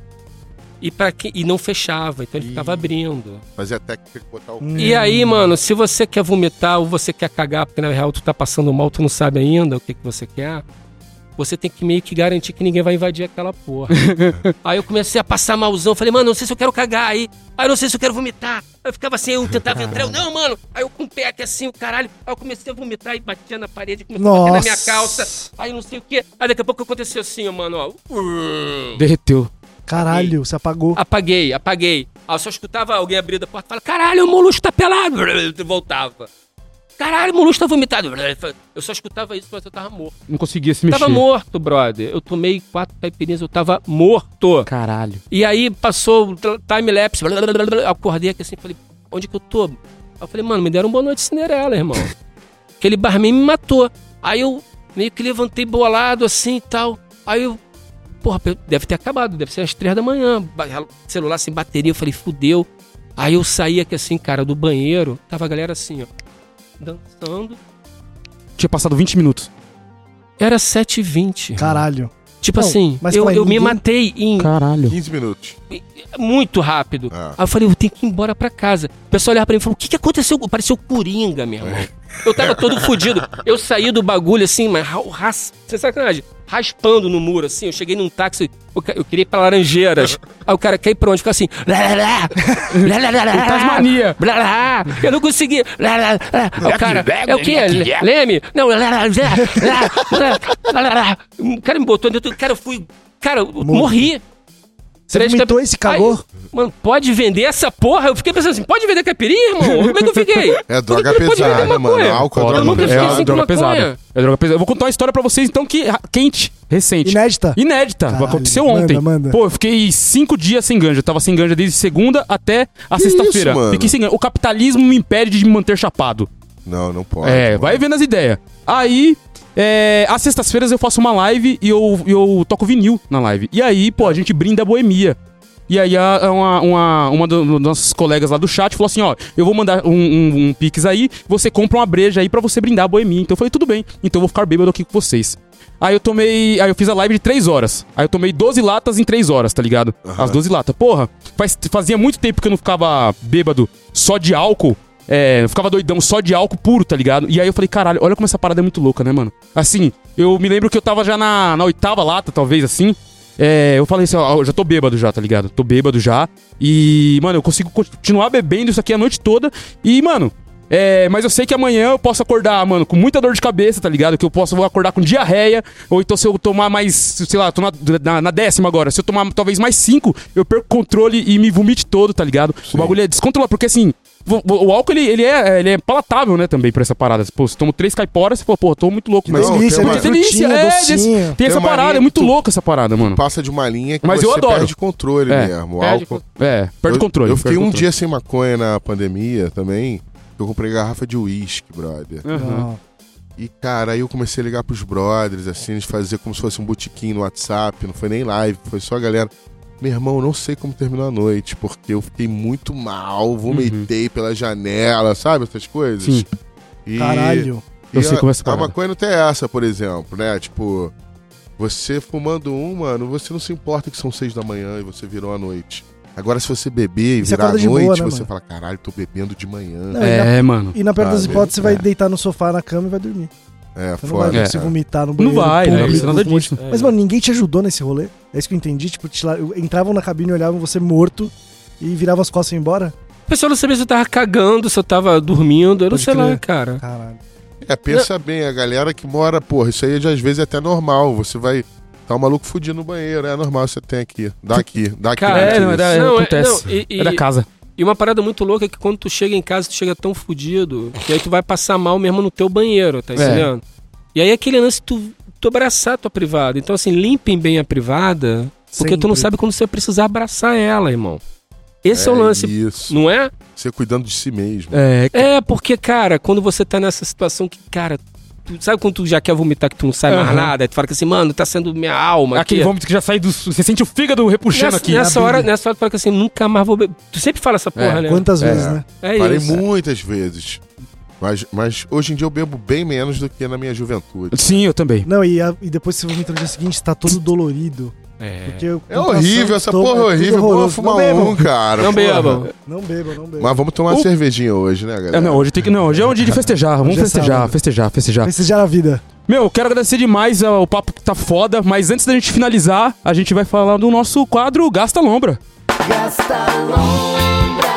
E não fechava, então ele ficava abrindo. Fazia até que botar o... E aí, mano, se você quer vomitar ou você quer cagar, porque na real tu tá passando mal, tu não sabe ainda o que você quer, você tem que meio que garantir que ninguém vai invadir aquela porra. Aí eu comecei a passar malzão, falei, mano, não sei se eu quero cagar aí não sei se eu quero vomitar. Aí eu ficava assim, eu tentava entrar, não, mano. Aí eu com o pé aqui assim, o caralho. Aí eu comecei a vomitar e batia na parede, começou a bater na minha calça. Aí não sei o quê. Aí daqui a pouco aconteceu assim, mano, ó. Derreteu. Caralho, você apagou. Apaguei. Aí eu só escutava alguém abrir a porta e falar, caralho, o Molusco tá pelado. Eu voltava. Caralho, o Molusco tá vomitado. Eu só escutava isso, mas eu tava morto. Não conseguia se mexer. Tava morto, brother. Eu tomei 4 caipirinhas, eu tava morto. Caralho. E aí passou o time-lapse. Acordei aqui assim, falei, onde que eu tô? Eu falei, mano, me deram um boa noite Cinderela, irmão. Aquele barman me matou. Aí eu meio que levantei bolado assim e tal. Aí eu, porra, deve ter acabado, deve ser às 3 da manhã. Celular sem bateria, eu falei, fudeu. Aí eu saí aqui assim, cara, do banheiro. Tava a galera assim, ó, dançando. Tinha passado 20 minutos. Era 7h20. Caralho. Tipo Não, assim, mas eu ninguém... me matei em... Caralho. 15 minutos. Muito rápido. Aí eu falei, eu tenho que ir embora pra casa. O pessoal olhava pra mim e falou, o que aconteceu? Pareceu Coringa, meu irmão. Eu tava todo fudido. Eu saí do bagulho assim, mas sem sacanagem, raspando no muro, assim. Eu cheguei num táxi, eu queria ir pra Laranjeiras. Aí o cara caiu pra onde? Ficou assim, Tasmania. eu não consegui. Aí o cara, é o quê? Leme? Não, o cara me botou dentro, cara, eu fui, cara, eu morri. Você vomitou e se cagou? Aí, mano, pode vender essa porra? Eu fiquei pensando assim, pode vender caipirinha, irmão? Como é que eu fiquei? É droga pesada, mano. Álcool é droga pesada. É droga pesada. É droga pesada. Eu vou contar uma história pra vocês, então, que quente, recente. Inédita. Caralho, aconteceu ontem. Manda. Pô, eu fiquei 5 dias sem ganja. Eu tava sem ganja desde segunda até a sexta-feira. Fiquei sem ganja. O capitalismo me impede de me manter chapado. Não pode. Vai vendo as ideias. Aí... às sextas-feiras eu faço uma live e eu toco vinil na live. E aí, pô, a gente brinda a boemia. E aí uma dos nossos colegas lá do chat falou assim, ó, eu vou mandar um pix aí, você compra uma breja aí pra você brindar a boemia. Então eu falei, tudo bem, então eu vou ficar bêbado aqui com vocês. Aí eu fiz a live de 3 horas. Aí eu tomei 12 latas em 3 horas, tá ligado? As 12 latas. Porra, fazia muito tempo que eu não ficava bêbado só de álcool. Eu ficava doidão só de álcool puro, tá ligado? E aí eu falei, caralho, olha como essa parada é muito louca, né, mano? Assim, eu me lembro que eu tava já na 8ª lata, talvez, assim. Eu falei assim, ó, eu já tô bêbado já, tá ligado? Tô bêbado já. E, mano, eu consigo continuar bebendo isso aqui a noite toda. E, mano, mas eu sei que amanhã eu posso acordar, mano, com muita dor de cabeça, tá ligado? Que eu vou acordar com diarreia. Ou então se eu tomar mais, sei lá, tô na 10ª agora. Se eu tomar talvez mais 5, eu perco o controle e me vomite todo, tá ligado? Sim. O bagulho é descontrolado, porque assim... O álcool, ele é palatável, né, também, pra essa parada. Pô, você toma 3 caiporas, você fala, pô, tô muito louco. Mas delícia, tem essa parada, é muito louca essa parada, mano. Passa de uma linha que mas você eu adoro. Perde controle mesmo. O álcool... perde controle. Eu fiquei um dia sem maconha na pandemia também. Eu comprei garrafa de uísque, brother. E, cara, aí eu comecei a ligar pros brothers, assim, eles faziam como se fosse um botequim no WhatsApp. Não foi nem live, foi só a galera... Meu irmão, não sei como terminou a noite, porque eu fiquei muito mal, vomitei pela janela, sabe? Essas coisas. Sim. Caralho. Eu sei como é essa parada. A maconha não tem essa, por exemplo, né? Tipo, você fumando mano, você não se importa que são 6 da manhã e você virou a noite. Agora, se você beber e virar a noite, boa, né, você mano? fala, caralho, tô bebendo de manhã. Não, mano. E na pior das hipóteses, você vai deitar no sofá na cama e vai dormir. Você não vai se vomitar no banheiro. Não vai, não precisa nada disso. Mas, mano, ninguém te ajudou nesse rolê? É isso que eu entendi. Tipo, entravam na cabine, olhavam você morto e viravam as costas e iam embora? O pessoal não sabia se eu tava cagando, se eu tava dormindo, eu não sei lá, cara. Caralho. Pensa bem, a galera que mora, porra, isso aí às vezes é até normal. Você vai... Tá um maluco fudido no banheiro, é normal, você tem aqui. Daqui. Cara, acontece. É da casa. E uma parada muito louca é que quando tu chega em casa, tu chega tão fudido que aí tu vai passar mal mesmo no teu banheiro, tá entendendo? E aí aquele lance, tu abraçar a tua privada. Então assim, limpem bem a privada, porque tu não sabe quando você vai precisar abraçar ela, irmão. Esse é o lance, isso. Não é? Você cuidando de si mesmo. Porque, cara, quando você tá nessa situação que, cara... Sabe quando tu já quer vomitar que tu não sai mais nada? Aí tu fala que assim, mano, tá sendo minha alma. Aquele vômito que já sai do... Você sente o fígado repuxando aqui. Nessa hora tu fala que assim, nunca mais vou beber. Tu sempre fala essa porra, né? Quantas vezes, né? Parei muitas vezes. Mas hoje em dia eu bebo bem menos do que na minha juventude. Sim, eu também. Não, e depois você vomita no dia seguinte, tá todo dolorido. É horrível, essa porra é horrível. Vamos fumar cara. Não bebam. Não bebam. Mas vamos tomar uma cervejinha hoje, né, galera? Hoje é um dia de festejar. Vamos festejar. Festejar a vida. Meu, eu quero agradecer demais o papo que tá foda, mas antes da gente finalizar, a gente vai falar do nosso quadro Gasta Lombra. Gasta Lombra.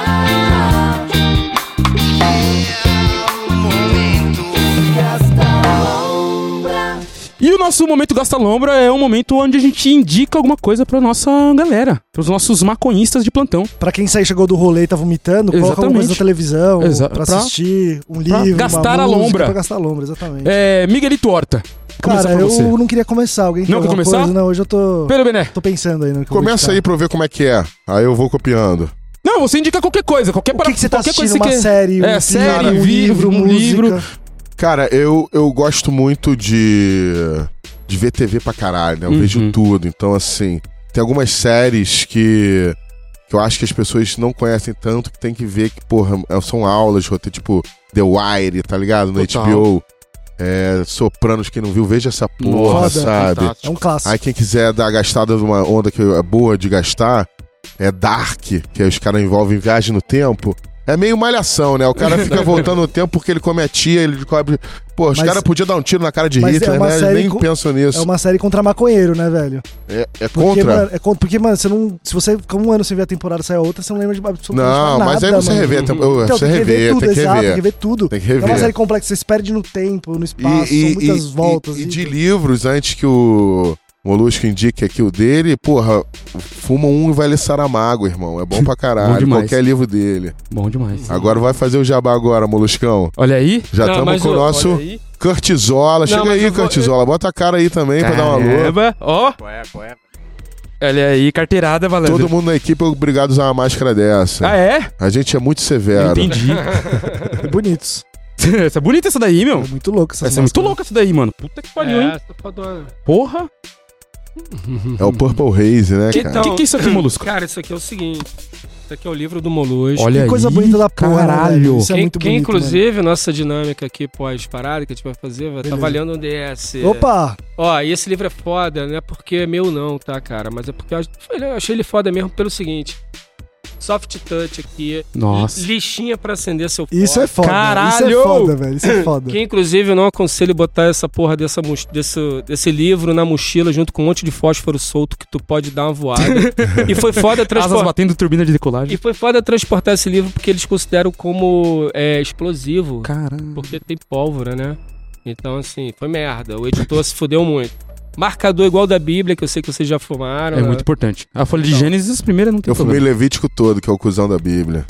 E o nosso momento Gasta Lombra é um momento onde a gente indica alguma coisa pra nossa galera, pros nossos maconhistas de plantão. Pra quem chegou do rolê e tá vomitando, coloca alguma coisa na televisão, pra assistir um livro, gastar uma a música, lombra. Pra gastar a lombra, exatamente. Miguelito Horta. Cara, eu não queria começar. Alguém não quer começar? Coisa? Não, hoje eu tô... Pelo Bené. Tô pensando aí no que Começa aí pra eu ver como é que é. Aí eu vou copiando. Não, você indica qualquer coisa. Qualquer o que você tá assistindo? Uma série, série, um livro, um livro. Cara, eu gosto muito de ver TV pra caralho, né? Eu vejo tudo. Então, assim, tem algumas séries que eu acho que as pessoas não conhecem tanto, que tem que ver que, porra, são aulas de roteiro, tipo The Wire, tá ligado? No HBO. Sopranos, quem não viu, veja essa porra, sabe? É um clássico. Aí quem quiser dar a gastada numa onda que é boa de gastar, é Dark, que os caras envolvem viagem no tempo. É meio malhação, né? O cara fica voltando no tempo porque ele come a tia, ele descobre... Pô, os caras podiam dar um tiro na cara de Hitler, né? Eles nem pensam nisso. É uma série contra maconheiro, né, velho? É contra? Porque, mano, você não... Se você ficar um ano sem ver a temporada, sai a outra, você não lembra de absolutamente nada. Não, mas aí você revê. Então, você revê, tem que rever tudo. Tem que rever. É uma série complexa, você se perde no tempo, no espaço, são muitas voltas. E de livros, antes que o Molusco indique aqui o dele, porra, fuma um e vai ler Saramago, irmão. É bom pra caralho. Qualquer livro dele. Bom demais. Agora vai fazer o jabá agora, Moluscão. Olha aí. Já estamos com o nosso Curtizola. Chega aí, Curtizola. Bota a cara aí também pra dar uma alô. Ó. Olha aí, carteirada, valendo. Todo mundo na equipe é obrigado a usar uma máscara dessa. Ah, é? A gente é muito severo. Entendi. Bonitos. Essa é bonita essa daí, meu. É muito louca essa. Essa é muito louca essa daí, mano. Puta que pariu, hein? Essa fodona. Porra. É o Purple Haze, né, cara? O que é isso aqui, Molusco? Cara, isso aqui é o seguinte. Isso aqui é o livro do Molusco. Olha que coisa aí, bonita da porra, caralho. Isso é muito bonito, inclusive, mano. Nossa dinâmica aqui pós-parada que a gente vai fazer, vai estar avaliando um DS. Opa! Ó, e esse livro é foda, não é porque é meu não, tá, cara? Mas é porque eu achei ele foda mesmo pelo seguinte... Soft touch aqui. Nossa. Lixinha pra acender seu foco. Isso é foda. Caralho! Isso é foda, velho. Isso é foda. Que, inclusive, eu não aconselho botar essa porra desse livro na mochila junto com um monte de fósforo solto que tu pode dar uma voada. E foi foda transportar... Asas batendo turbina de decolagem. E foi foda transportar esse livro porque eles consideram como explosivo. Caramba. Porque tem pólvora, né? Então, assim, foi merda. O editor se fudeu muito. Marcador igual da Bíblia, que eu sei que vocês já fumaram. É muito importante. A folha de Gênesis, primeira não tem problema. Eu fumei Levítico todo, que é o cuzão da Bíblia.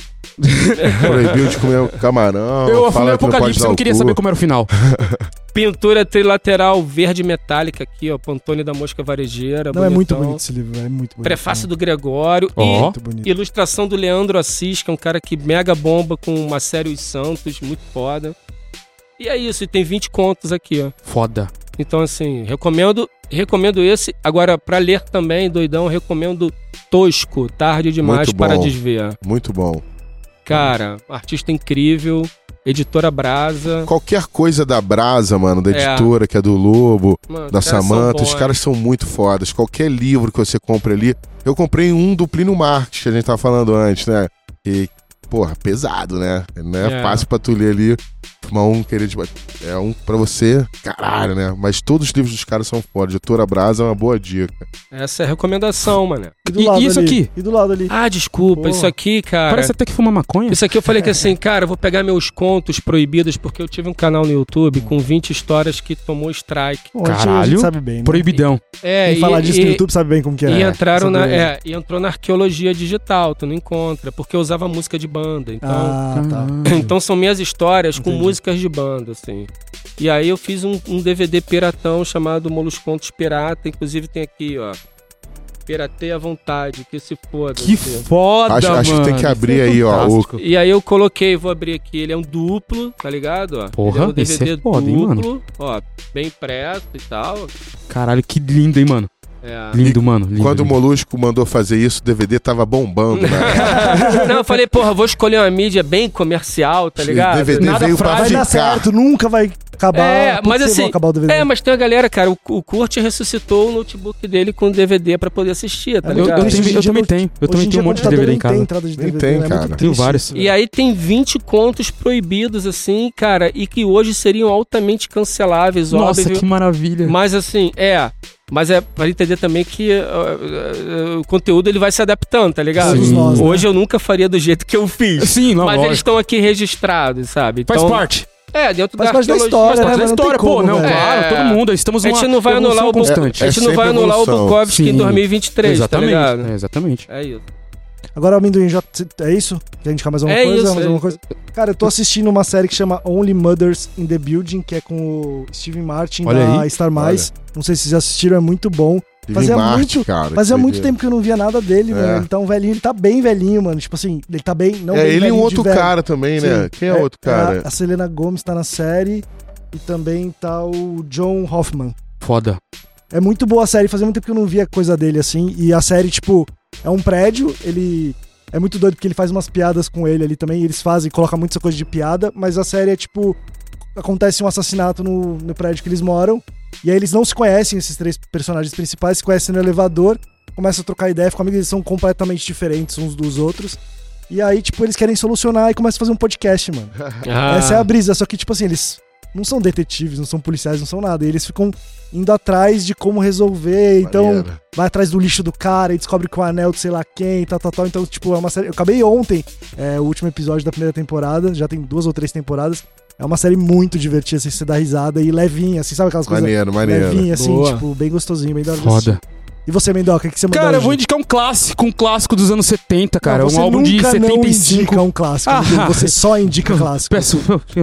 Proibiu de comer camarão. Eu fumei Apocalipse, eu não queria saber como era o final. Pintura trilateral verde metálica aqui, ó. Pantone da Mosca Varejeira. Não, bonitão. É muito bonito esse livro, é muito bonito. Prefácio do Gregório. E ilustração do Leandro Assis, que é um cara que mega bomba com uma série Os Santos, muito foda. E é isso, e tem 20 contos aqui, ó. Foda. Então, assim, recomendo esse. Agora, pra ler também, doidão, recomendo Tosco, Tarde Demais para Desver. Muito bom. Cara, artista incrível, editora Brasa. Qualquer coisa da Brasa, mano, da editora, que é do Lobo, mano, da Samantha, os caras são muito fodas. Qualquer livro que você compre ali. Eu comprei um do Plínio Marques, que a gente tava falando antes, né? E, porra, pesado, né? Não é fácil pra tu ler ali. Fumar um, querer... É um pra você, caralho, né? Mas todos os livros dos caras são foda. Editora Brasa é uma boa dica. Essa é a recomendação, mano. E isso aqui? E do lado ali? Ah, desculpa. Isso aqui, cara... Parece até que fuma maconha. Isso aqui eu falei que assim, cara, eu vou pegar meus contos proibidos, porque eu tive um canal no YouTube com 20 histórias que tomou strike. Caralho, a gente sabe bem, né? Proibidão. E falar disso no YouTube sabe bem como que é. E entrou na arqueologia digital, tu não encontra, porque eu usava música de banda, então... tá. Então são minhas histórias com músicas de banda, assim. E aí eu fiz um DVD piratão chamado Moluscontos Pirata, inclusive tem aqui, ó. Piratei à vontade, que se foda. Que foda, mano. Acho que tem que abrir aí, ó. E aí eu coloquei, vou abrir aqui, ele é um duplo, tá ligado? Ó. Porra, ele é um DVD esse é foda, duplo, hein, mano? Ó, bem impresso e tal. Caralho, que lindo, hein, mano? Lindo, mano. Lindo, quando o Molusco mandou fazer isso, o DVD tava bombando, né? Não, eu falei, porra, vou escolher uma mídia bem comercial, tá ligado? O DVD Nada veio pra vai dar certo, nunca vai acabar. Mas assim, acabar o DVD. mas tem a galera, cara, o Kurt ressuscitou o notebook dele com DVD pra poder assistir, tá ligado? Eu também tenho um monte de DVD em casa. Nem tem, cara. Tenho vários. E aí tem 20 contos proibidos, assim, cara, e que hoje seriam altamente canceláveis, óbvio. Nossa, que maravilha. Mas assim, mas é pra entender também que o conteúdo ele vai se adaptando, tá ligado? Nós, né? Hoje eu nunca faria do jeito que eu fiz. Sim, não, mas lógico. eles estão aqui registrados, sabe? Faz parte. Dentro Faz da parte da arqueologia. história, Faz parte da Não história, tem como, velho. claro, todo mundo. Estamos A gente numa não vai anular o constante. A gente não vai sempre anular o evolução. Bukowski em Sim. 2023, Exatamente, tá ligado? exatamente. É isso. Agora, Amendoim, é isso? Quer indicar mais alguma coisa? Isso, Mais alguma coisa? Cara, eu tô assistindo uma série que chama Only Mothers in the Building, que é com o Steven Martin Olha da aí. Star Mais. Não sei se vocês já assistiram, é muito bom. Fazia muito tempo que eu não via nada dele, mano. Ele tá um velhinho, ele tá bem velhinho, mano. Tipo assim, ele tá bem. Não bem ele e velhinho um de outro velho. cara também, né? Sim. Quem é o outro cara? A Selena Gomez tá na série e também tá o John Hoffman. Foda. É muito boa a série, fazia muito tempo que eu não via coisa dele assim. E a série, tipo, é um prédio, ele. É muito doido porque ele faz umas piadas com ele ali também. E eles colocam muita coisa de piada, mas a série é tipo. Acontece um assassinato no prédio que eles moram. E aí eles não se conhecem, esses três personagens principais, se conhecem no elevador, começam a trocar ideia, ficam amigos, eles são completamente diferentes uns dos outros. E aí, tipo, eles querem solucionar e começam a fazer um podcast, mano. Essa é a brisa, só que, tipo assim, eles não são detetives, não são policiais, não são nada. E eles ficam indo atrás de como resolver, então vai atrás do lixo do cara e descobre que o anel de sei lá quem, tal. Então, tipo, é uma série... Eu acabei ontem o último episódio da primeira temporada, já tem 2 ou 3 temporadas. É uma série muito divertida, assim, você dá risada e levinha, assim, sabe aquelas coisas? Maneiro. Levinha, assim, Boa. tipo, bem gostosinho, bem da hora de Foda. assistir. E você, Mendoca, o que você mandou? Cara, eu hoje? vou indicar um clássico dos anos 70, cara. Não, você um álbum de nunca 75. não indica um clássico, você só indica clássico. Peço.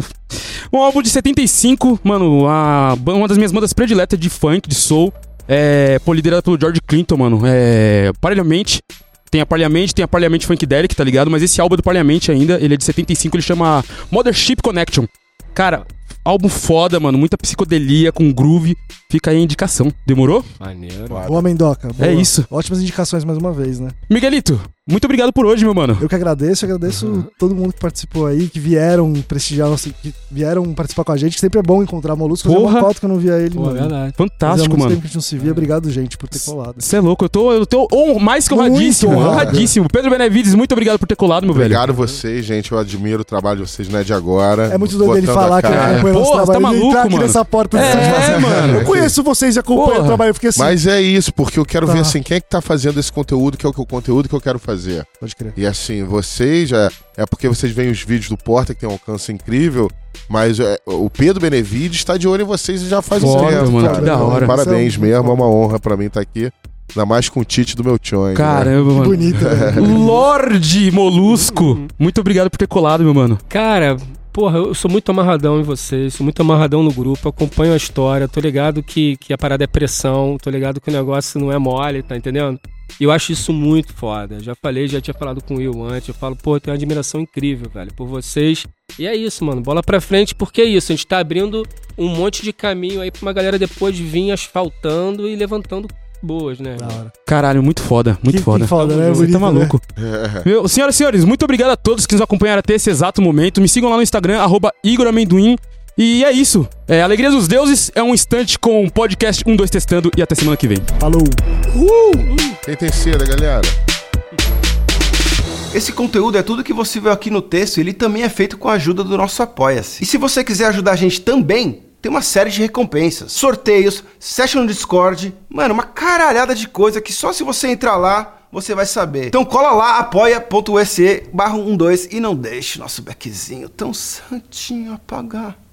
Um álbum de 75, mano, uma das minhas bandas prediletas de funk, de soul, liderada pelo George Clinton, mano. Parliament. Tem a Parliament Funkadelic, tá ligado? Mas esse álbum é do Parliament ainda, ele é de 75, ele chama Mothership Connection. Cara, álbum foda, mano, muita psicodelia com groove. Fica aí a indicação. Demorou? Maneiro. Boa, Mendoca. Boa. É isso. Ótimas indicações mais uma vez, né? Miguelito, muito obrigado por hoje, meu mano. Eu que agradeço todo mundo que participou aí, que vieram prestigiar, que vieram participar com a gente, que sempre é bom encontrar Molusco. Fazia uma cota que eu não via ele, mano. Verdade. Fantástico, Fazia muito mano. tempo que a gente não se via. Obrigado, gente, por ter colado. Você é louco, eu tô mais que honradíssimo, Muito honrado. honradíssimo. Pedro Benevides, muito obrigado por ter colado, meu velho. Obrigado vocês, gente. Eu admiro o trabalho de vocês, não é de agora. É muito doido ele Botando falar a que ele cara. acompanha nosso Porra, trabalho. tá Ele maluco, entrar aqui mano. nessa porta. Mano. Eu conheço vocês e acompanho Porra. o trabalho. Eu fiquei assim. Mas é isso, porque eu quero Tá. ver assim, quem é que tá fazendo esse conteúdo, que é o conteúdo que eu quero fazer. Pode crer. E assim, vocês, é porque vocês veem os vídeos do Porta, que tem um alcance incrível, mas o Pedro Benevides tá de olho em vocês e já faz Foda, um tempo, mano, cara. que da hora. Parabéns Isso é mesmo, muito é uma honra pra mim estar aqui. Ainda mais com o Tite do meu tchon. Caramba, Que mano. bonito, velho. Lorde Molusco, muito obrigado por ter colado, meu mano. Cara, porra, eu sou muito amarradão em vocês, sou muito amarradão no grupo, acompanho a história, tô ligado que a parada é pressão, tô ligado que o negócio não é mole, tá entendendo? E eu acho isso muito foda. Já tinha falado com o Will antes, eu falo, pô, tenho uma admiração incrível, velho, por vocês. E é isso, mano, bola pra frente, porque é isso, a gente tá abrindo um monte de caminho aí pra uma galera depois vir asfaltando e levantando boas, né? Da hora. Caralho, muito foda, muito Que foda. foda, né? Você Bonito, tá maluco. Senhoras e senhores, muito obrigado a todos que nos acompanharam até esse exato momento. Me sigam lá no Instagram, @IgorAmendoim. E é isso. Alegria dos Deuses é um instante com o podcast 1-2 Testando e até semana que vem. Falou. Quem tem seda, galera? Esse conteúdo é tudo que você viu aqui no texto e ele também é feito com a ajuda do nosso Apoia-se. E se você quiser ajudar a gente também, tem uma série de recompensas, sorteios, session no Discord, mano, uma caralhada de coisa que só se você entrar lá, você vai saber. Então cola lá, apoia.se/12 e não deixe nosso beckzinho tão santinho apagar.